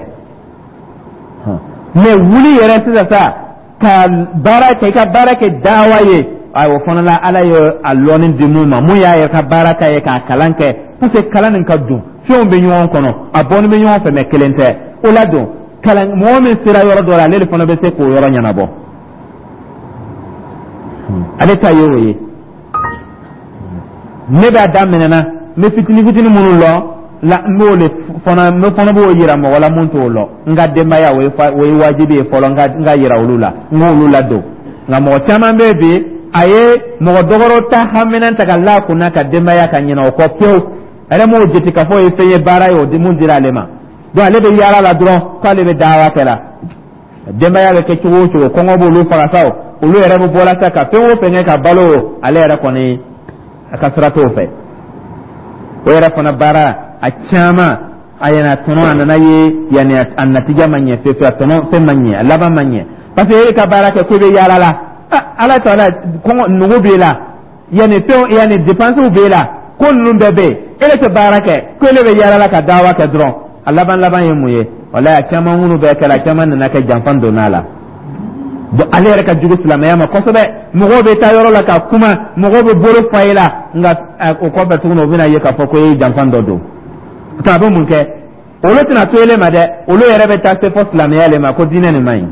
me wuli yere sisa sa ka baraka ka baraka dawaye ay wo fona la ala yo alonin dimuma mu ya ka baraka ye ka kalanke parce que kalanin ka dum fion be nyon kono abon be nyon fe me kelente o la do kalan mo me sira yoro do la le fona be se ko yoro nyana bo ale ta yo ye ne ba damena me fitini munu lo la ngole fona me fona bo yira mo wala mun to lo nga demba ya we wajibi folo nga yira ulula ngulula do nga mo chama bebe aye mo dogoro ta hamena ta kala kuna ka demba ya kanyina ko pew ale mo jeti ka fo e feye bara yo de mun dira lema do ale be yara la dron ko ale be dawa kala demba ya ke chuo ko ngobo lu fara saw ulu era bo bola ta ka pew penye ka balo ale era ko ni akasrato fe wera fana bara a chama ayana tono anana ye yani annatija manye fe tono fe manye alaba manye parce que ka bara ke ko be yala la ala taala ko nugo be la yani pe yani dépense u be la ko num bebe ele ke bara ke ko le be yala la ka dawa ka dron laban ye muye wala chama hunu be kala chama na ka jamfan donala do ale yɛrɛ ka jugu silamɛya ma kosɛbɛ mɔgɔw bɛ taa yɔrɔ la ka kuma mɔgɔw bɛ bolo fa i la nka o kɔfɛ tuguni o bɛna ye k'a fɔ ko e ye janfan dɔ don a bɛ mun kɛ olu tɛna to ele ma dɛ olu yɛrɛ bɛ taa se fɔ silamɛya le ma ko diinɛ nin man ɲi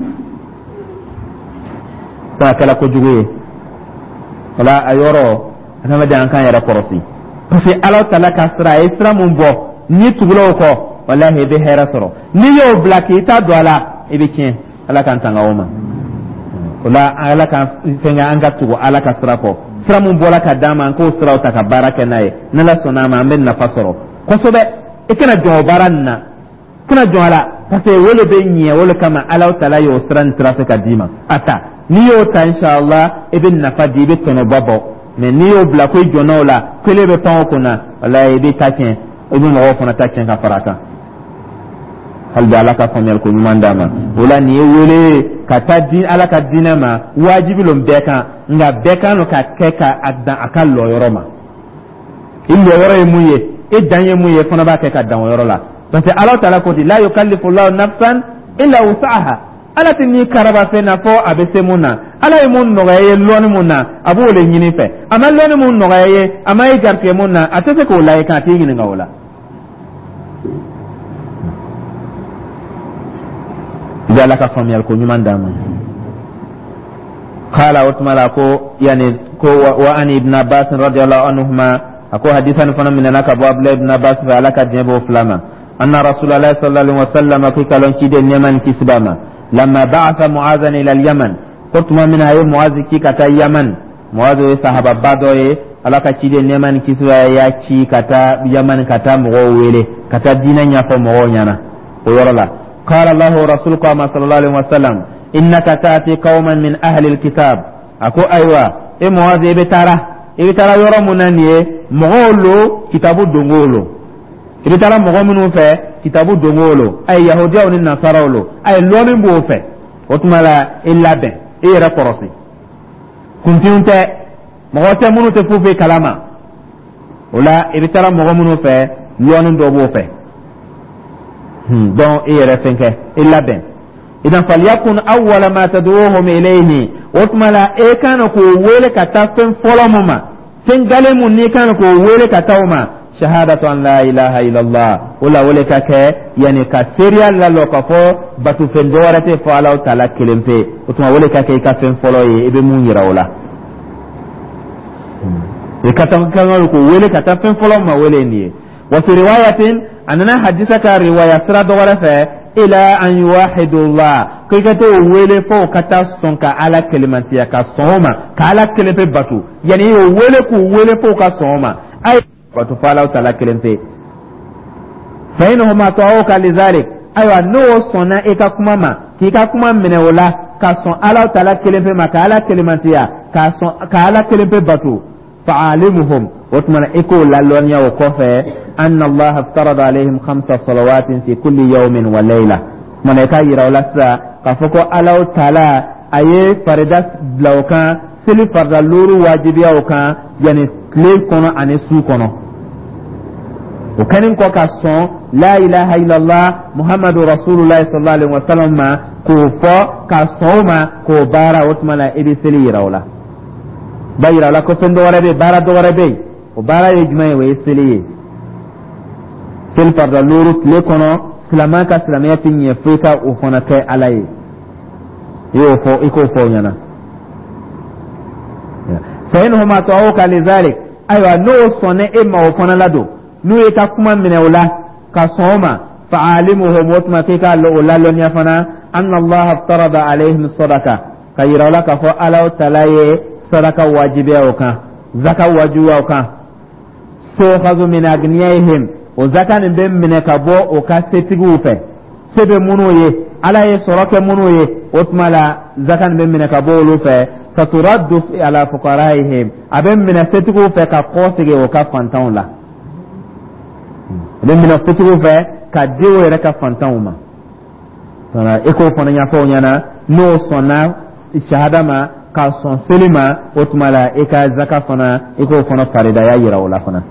a kɛla kojugu ye wala a yɔrɔ adamaden an kan yɛrɛ kɔrɔsi parce que ala tala ka sira a ye sira mun bɔ ni tugula o kɔ walahi i bɛ hɛrɛ sɔrɔ n'i y'o bila k'i ta don a la i bɛ tiɲɛ ala k'an tanga o ma o la ala ka fɛnkɛ an ka tugu ala ka sira kɔ sira mun bɔra ka d'an ma an k'o siraw ta ka baara kɛ n'a ye n'ala sɔnn'a ma an bɛ nafa sɔrɔ kosɛbɛ i kana jɔn o baara nin na kana jɔn a la parce que o le bɛ ɲɛ o le kama ala tala y'o sira nin sira fɛ ka d'i ma a ta n'i y'o ta inshallah i bɛ nafa di i bɛ tɔnɔbɔ bɔ mais n'i y'o bila ko i jɔnna o la kelen bɛ pan o kunna walahi i bɛ ta tiɲɛ i bɛ mɔgɔw fana ta tiɲɛ ka fara a kan hali bi ala ka faamuyali ko ɲuman d'a ma o la nin ye wele ka taa di ala ka diinɛ ma wajibi lo bɛɛ kan nka bɛɛ kan ka kɛ ka a dan a ka lɔyɔrɔ ma i lɔyɔrɔ ye mun ye i dan ye mun ye fana b'a kɛ ka dan o yɔrɔ la parce que ala taala ko di la yukallifu Allahu nafsan illa wus'aha ala tɛ ni karaba fɛn na fɔ a bɛ se mun na ala ye mun nɔgɔya ye lɔni mun na a b'o le ɲini fɛ a ma lɔni mun nɔgɔya ye a ma ye garisɛgɛ mun na a tɛ se k'o layɛ k'a t'i ɲininka o la ala ka faamuyali ko ɲuman d'a ma qala utmala ko yani ko wa an ibn abbas radiyallahu anhuma ako hadithan fana minana ka bo abdullah ibn abbas fa ala ka jebo flama anna rasulullah sallallahu alaihi wasallam ki kalon ki de yaman kisbama lamma ba'atha mu'adhan ila al-yaman qutma min ayu mu'adh ki kata yaman mu'adh wa sahaba badoye ala ka ki de yaman kiswa ya ki kata yaman kata mo wele kata dinan ya fa mo nyana o yorola قال الله رسولك صلى الله عليه وسلم إنك تأتي قوما من أهل الكتاب أكو أيوة إيه موازي إبتارا يرمنا نيه مغولو كتابو دونغولو إبتارا مغومنو فيه كتابو دونغولو أي يهودية وننصارولو أي لوني بو فيه وتمالا إلا بين إيه رقرصي كنتين تي مغوتي منو تفوفي كلاما ولا إبتارا مغومنو فيه لوني بو فيه donc i yɛrɛ fɛn kɛ i labɛn idan falyakun awwala ma tad'uhum ilayhi utmala e kana ko wele ka taa fɛn fɔlɔ mun ma fɛn gale mun ni kana ko wele ka taa o ma shahadatu an la ilaha illallah wala wele ka kɛ yani ka seriya la lo ka fɔ batu fɛn dɔ wɛrɛ tɛ fɔ Allahu taala kelen pe utma wele ka kɛ i ka fɛn fɔlɔ ye i bɛ mun yira o la i ka taa kan ko wele ka taa fɛn fɔlɔ ma wele ni ye wa fi riwayatin anana hadisaka riwaya sira dɔgɔrɛ fɛ ila an yuwahidullah ko i ka to wele fo ka taa sɔn ka ala kelimantiya ka sɔn o ma ka ala kelen pe batu yani o wele k'u wele fo ka sɔn o ma ay batu fo ala taala kelen pe fa inahuma ta'uka lidhalik aywa n'o sɔnna i ka kuma ma k'i ka kuma minɛ o la ka sɔn ala taala kelen pe ma ka ala kelimantiya ka ala kelen pe batu fa'alimuhum وتمنى إكو لالونيا وكوفة أن الله افترض عليهم 5 صلوات في كل يوم وليلة من يكاير ولسا قفكو ألو تالا أي فردس بلوكا سلي فرد اللورو واجبيا وكا يعني كلي كونو أني سو كونو وكان كوكا صون لا إله إلا الله محمد رسول الله صلى الله عليه وسلم كوفا كصوما كوبارا وتمنى إبي سلي يراولا بايرا لكو سندورة بي بارا دورة بي o baara ye jumɛn ye o ye seli ye seli farida looro tile kɔnɔ silamɛ ka silamɛya tɛ ɲɛ foyi ka o fana kɛ ala ye i k'o fɔ o ɲɛna فإنهما طاعوك لذلك أيوة نو صنع إما وفنا لدو نو يتكما من أولا كصوما فعالمهم وطمتك لأولا لن يفنا أن الله افترض عليهم الصدقة كيرا لك فألو تلاي صدقة واجبية وكا زكاة واجبية وكا سوخذ من أغنيائهم وزكاة نبين من كبو وكا ستيقوفة سبب منوية على يسرك منوية وطملا زكاة نبين من كبو ولوفة فترد على فقرائهم أبين من ستيقوفة كقوسك وكا فانتون لا أبين من ستيقوفة كديو يركا فانتون ما iko fana ya fo nyana no sona shahada ma ka son selima otmala e ka zaka fana iko fana farida ya yira wala fana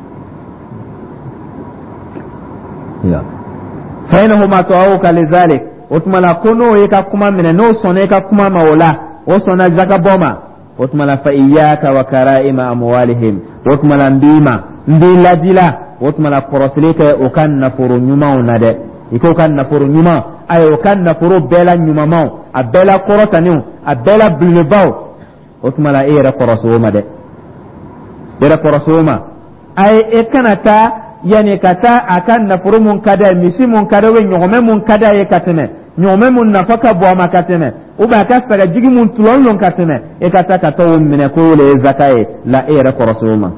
ya fainahuma ta'awuka lidhalik otmala kuno e ka kuma mine no sona e ka kuma mawala وصنا زكا بوما وتملا فإياك وكرائم أموالهم وتملا بيما مبلا جلا وتملا قرسليك وكان نفر نيما ونده يكو كان نفر نيما أي وكان نفر بلا نيما مو أبلا قرطانيو أبلا بلباو وتملا إيرا قرسوما ده إيرا قرسوما أي إكنتا yani kata akan na furu mun kada misi mun kada we nyome mun kada ye katene nyome mun nafaka bo ma katene u ba ka fara jigi mun tulon lon katene e kata kata won mine ko le zakaye la era ko rasuluma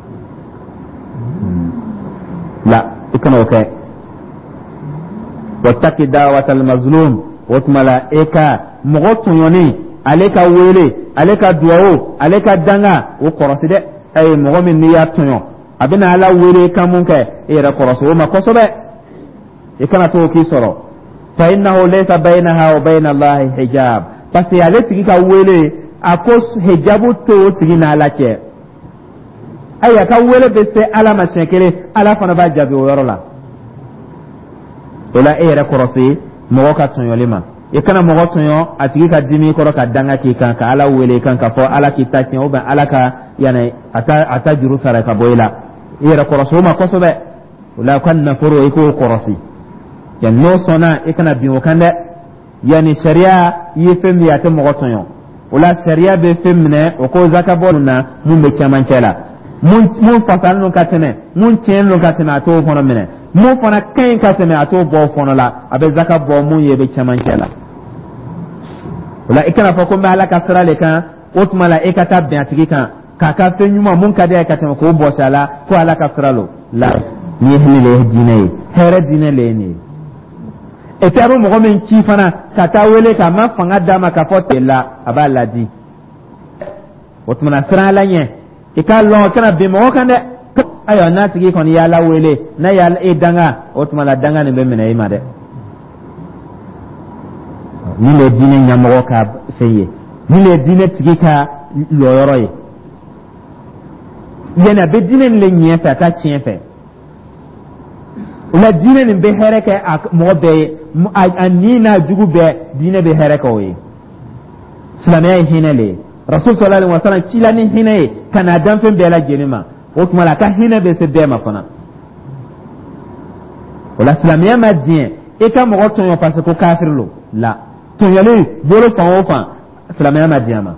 la ikana okay wattaqi da'watal mazlum watmala eka mugotu yoni aleka wele aleka duwo aleka danga o koroside ay mugomin ni ya tunyo abina ala wele kamun ka era koroso ma kosobe ikana to ki soro fa innahu laysa bainaha wa bain Allah hijab pasi ale tigi ka wele akos hijabu to tigi na ala che aya ka wele be se ala ma shenkere ala fana ba jabi o yorola ola era korosi mo ka ton yolima ikana mo ton yo atigi ka dimi koro ka danga ki kan ka ala wele kan ka fo ala ki ta chen o ba ala ka yana ata juru sara ka boila era koroso ma kosobe wala kan na furo iko korosi ya no sona ikana biwo kande yani sharia yefem ya te mogoton yo wala sharia be femne o ko zakabona mun be chamancela mun fasal no katene mun chen no katene ato fono mene mun fona kain katene ato bo fono la abe zakabo mun yebe chamancela wala ikana fa ko mala kasra le kan otmala ikata be atigika kaka fe nyuma mun kada ya katama ko bosala ko ala kasralo la ni hini le dine here dine le ni e taru mo men ci fana kata wele ka ma fanga dama ka fote la abala di otmana srala nye e ka lo kana be mo kande ayo na tigi kon ya la wele na ya e danga otmana danga ne be mena e made ni le dine nyamo ka feye ni le dine tigi ka lo yoroye yana be dinen le nyesa ta chenfe la dinen be hereke ak mo be anina jugu be dine be hereke we islamiyya hinale rasul sallallahu alaihi wasallam kilani hinaye kana dan fen be la jenima o tuma ka hina be se be ma fana wala islamiyya ma dien e ka mo to yo parce ko kafir lo la to yale bolo fa o fa islamiyya ma diama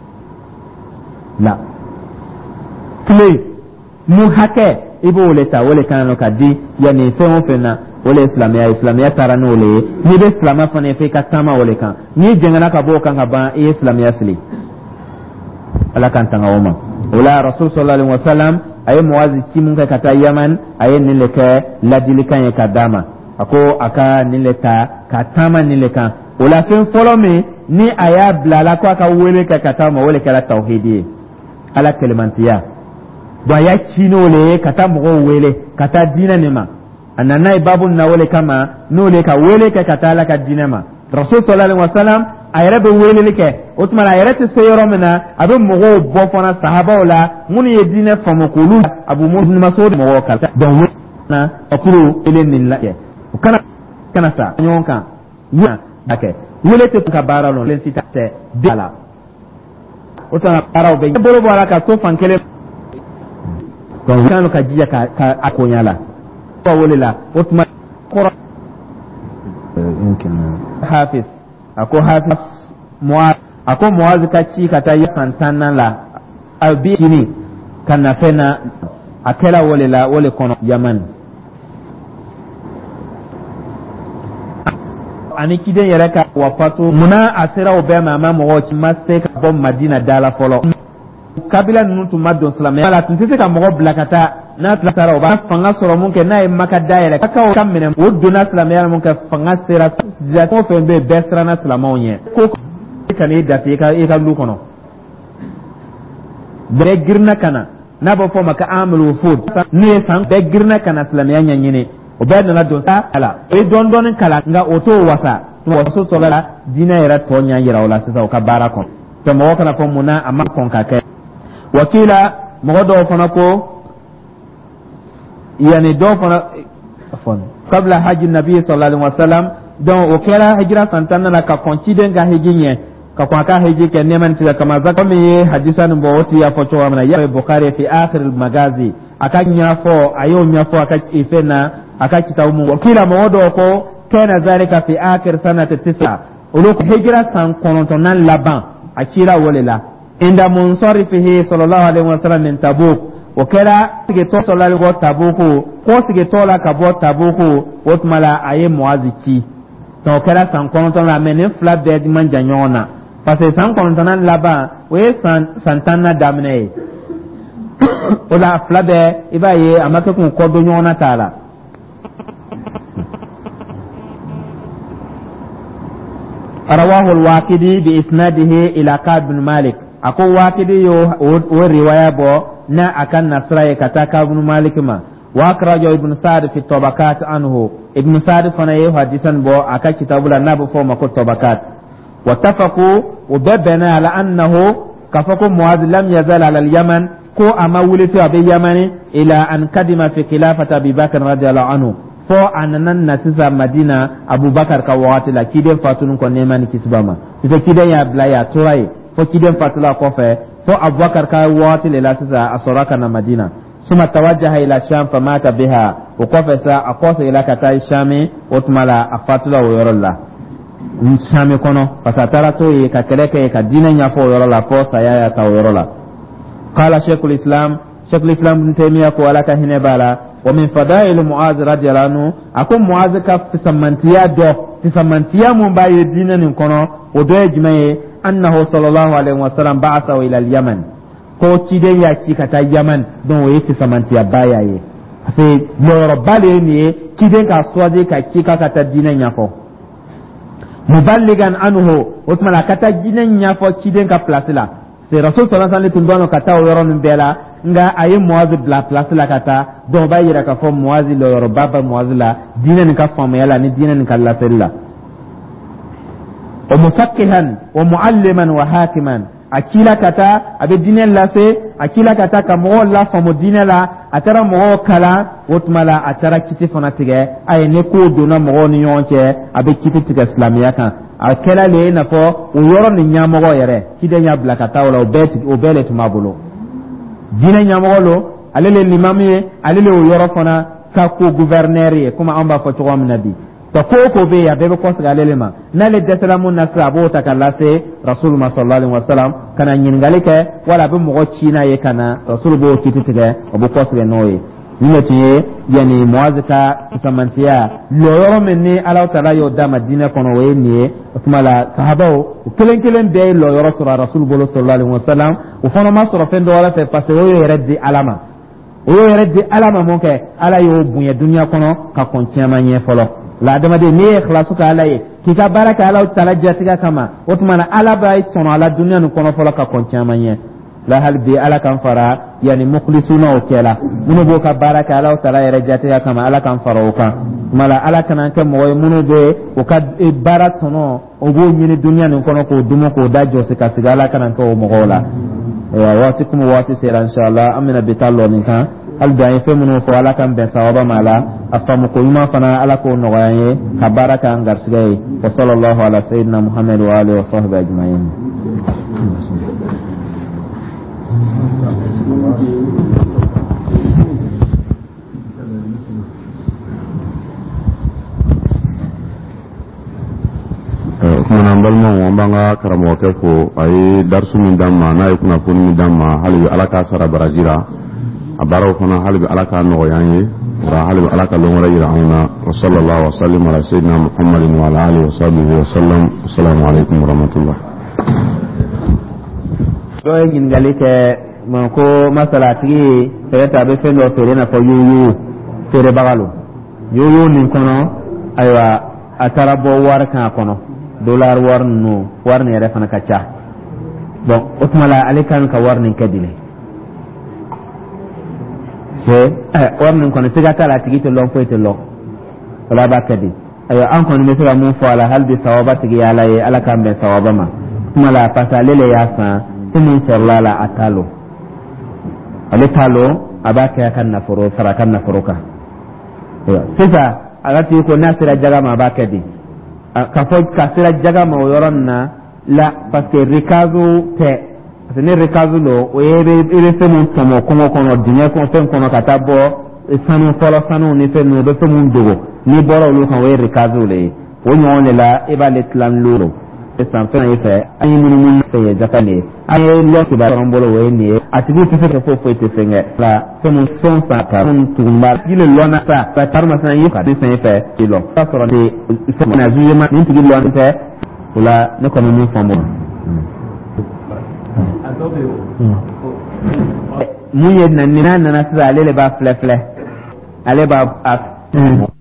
la kle mu hake ibo wole ta wole kanano kadi yani fe on fena wole islamiyya tarano le ni be islamiyya fane fe ka tama wole kan ni jengana ka bo kan ba islamiyya fili ala kan tanga woma wala rasul sallallahu alaihi wasallam ay muwazi kimun ka kata yaman ay ni le ka ladili kan ya kadama ako aka ni le ta ka tama ni le kan wala fe follow me ni aya blala ko aka wole ka katama wole ka tauhidi ala kalimantiya ba ya chino le kata mgo wele kata dina nema anana babu na wele kama no le ka wele ka kata la ka dina ma rasul sallallahu alaihi wasallam ayra be wele le ke otmala ayra te seyoro mena abe mgo bo fona sahaba wala mun ye dina famo kulu abu mun masud mgo ka don na akuru ele min la ke kana sa nyonka ya ake wele te ka baralo len sita te dala otana paraw be bolo bala ka to fankele donc kanu ka jiya ka akonyala ko wolila otma qura yumkin hafiz ako muaz ka ci ka ta yakantanna la abi kini kana fena akela wolila wole kono yaman ani kiden yere ka wafatu muna asira obema mama mo ci masse ka bom madina dala folo kabila nunu tun ma don silamɛ ala tun tɛ se ka mɔgɔ bila ka taa n'a tilara o b'a fanga sɔrɔ mun kɛ n'a ye maka da yɛlɛ k'aw ka minɛ o donna silamɛya mun kɛ fanga sera fɛn fɛn bɛ bɛɛ siranna silamɛw ɲɛ ko ka n'i dasi i ka lu kɔnɔ bɛɛ girinna ka na n'a bɛ fɔ o ma ko amadu fod n'u ye san bɛɛ girinna ka na silamɛya ɲɛɲini o bɛɛ nana don sa ala o ye dɔɔni dɔɔni kalan nka o t'o wasa waso sɔrɔ la diinɛ yɛrɛ tɔ ɲɛ yira o la sisan o ka baara kɔnɔ tɛ mɔgɔ kana fɔ mun na a ma kɔn ka kɛ wakila mɔgɔ dɔw fana ko yani dɔw fana qabla hajji nabi sallallahu alaihi wasallam donc o kɛra hijira santan na ka kɔn ciden ka hiji ɲɛ ka kwa ka hiji ke neman tiga kama zaka mi hadisan bo wati ya foto amna ya Bukhari fi akhir al magazi aka nyafo ayo nyafo aka ifena aka kitabu mu kila mawodo ko kana zalika fi akhir sanati 9 uluk hijra san konontonan laban akira wolela inda munsarifihi sallallahu alaihi wasallam min Tabuk o kera sige to solal go Tabuku ko sige to la ka bo Tabuku otmala aye muaziki to kera san kononton la men fla bed man janyona parce que san kononton laba we santana damne o la fla be ibaye amake kun ko do nyona tala رواه الواقدي بإسناده إلى كعب بن مالك أكو واقدي ورواية بو نا أكن نصري كتاكا بن مالك ما وأخرج ابن سعد في الطبقات عنه ابن سعد فنيه حديثا بو أكا كتاب النبي فوق الطبقات واتفقوا وبدنا على أنه كفكم معاذ لم يزال على اليمن كو أما ولد في اليمن إلى أن قدم في خلافة أبي بكر رضي الله عنه fo ananan na sisa Madina Abubakar ka wati la kiden fatun ko neman kisbama ito kiden ya bla ya turai fo kiden fatula ko fe fo Abubakar ka wati la sisa asoraka na Madina suma tawajjaha ila Sham famata biha wa qafasa aqasa ila kata Shami utmala afatula wa yorolla Shami kono pasatara to e ka keleke ka dinan ya fo yorolla fo sayaya ka yorolla qala Sheikhul Islam ibn Taymiyyah ko alaka hinebala ومن فضائل معاذ رضي الله عنه أكون معاذ كف في سمنتيا مباي دينا نكونو ودوي جمعي أنه صلى الله عليه وسلم بعثه إلى اليمن كو تيدي يأتي كتا يمن دون وي في سمنتيا بايا في يوربالي ني كيدي كاسوازي كتا كتا دينا نيافو مبلغا عنه وثمنا كتا دينا نيافو كيدي كبلاسلا في رسول صلى الله عليه وسلم تنبانو كتا ويرون بيلا nga aye muazi bla place la kata do ba yira ka fo muazi lo yoro baba muazi la dina ni ka fama yala ni dina ni kala sella wa mufakkihan wa mualliman wa hakiman akila kata abe dina la se akila kata ka mo la famo dina la atara mo kala wotmala atara kiti fanatige aye ne ko do na mo ni yonche abe kiti tiga islamiya kan akela le na fo o yoro ni nyamo yere kide nya bla kata wala o bele tumabulu dina nyamolo alele limamiye alele o yoro fona ka ko gouverneur ye kuma amba fo to am nabi to ko be ya be ko sa alele ma nale desalamun nasra bo ta kala se rasulullah sallallahu alaihi wasallam kana nyin galike wala be mo china ye kana rasul bo kititege obo ko sa noye nimeti yani muazika kusamantia lo yoro menni ala taala yo dama dina kono we ni kumala sahabao kelen be lo yoro sura rasul bolo sallallahu alaihi wasallam o fono ma sura fendo wala fe parce o yeredi alama monke ala yo bunya dunya kono ka kontiama nye folo la dama de ne ikhlasu ka ala ye kika baraka ala taala jatika kama otmana ala bay tono ala dunya no kono folo ka kontiama nye la hal bi ala kan fara yani mukhlisuna o kela muno bo ka baraka ala taala yere jatika kama ala kan fara o kan mala ala kan kan mo muno be o ka baratono o bo nyini dunya no kono ko dumo ko dajo se ka sigala kan ko mo gola wati kuma wati sera inshallah amina bitallo ni kan al da fe muno fo ala kan be sawaba mala afamu ko yuma fana ala ko no gaye ka baraka an garsigay wa sallallahu ala sayyidina muhammad wa alihi wa sahbihi ajma'in kuma balma mo banga karamo ke ko ay darsu min damma na kuna ko min damma hali alaka sara barajira abaro kono hali alaka no yanye wa hali alaka lo ngora ira ana wa sallallahu wa sallim ala sayyidina muhammadin wa ala alihi wa sahbihi wa sallam assalamu alaikum wa rahmatullah do yin galike man ko masalati fere be fendo fere na ko yuyu fere bagalo yuyu ni kono aywa atarabo warka kono dollar warni yare fana kacha bon otmala alikan ka warnin kadile se warnin kono siga tala tigito lon foyto lo wala ba kadi ayo an kono me sira mun fala hal bi sawabati ya la ala kan be sawaba ma mala pasalele ya sa tumun sallala atalo alitalo abaka ya kan na furo sara kan na furuka sisa alati ko nasira jaga ma ba kadi ka fo kasira jaga ma yoronna la parce que rikazo te c'est ne rikazo lo o ere se mun tomo kono dinya ko fen kono katabo sanu folo sanu ni fe no do fe mun dogo ni boro lo kan we rikazo le o nyon le la e ba le tlan loro e san fe na ife ayi mun fe jakale ayi lo ki ba rombolo we ni atibu te fe fo fo te fenge la fe mun son sa ka mun tumba ile lona sa ta tarma san yi ka de sen fe ilo ta soro de se na zuye ma ni tigi lona te wala ne ko mun famo mun yedna ni na sa ale le ba fle ale ba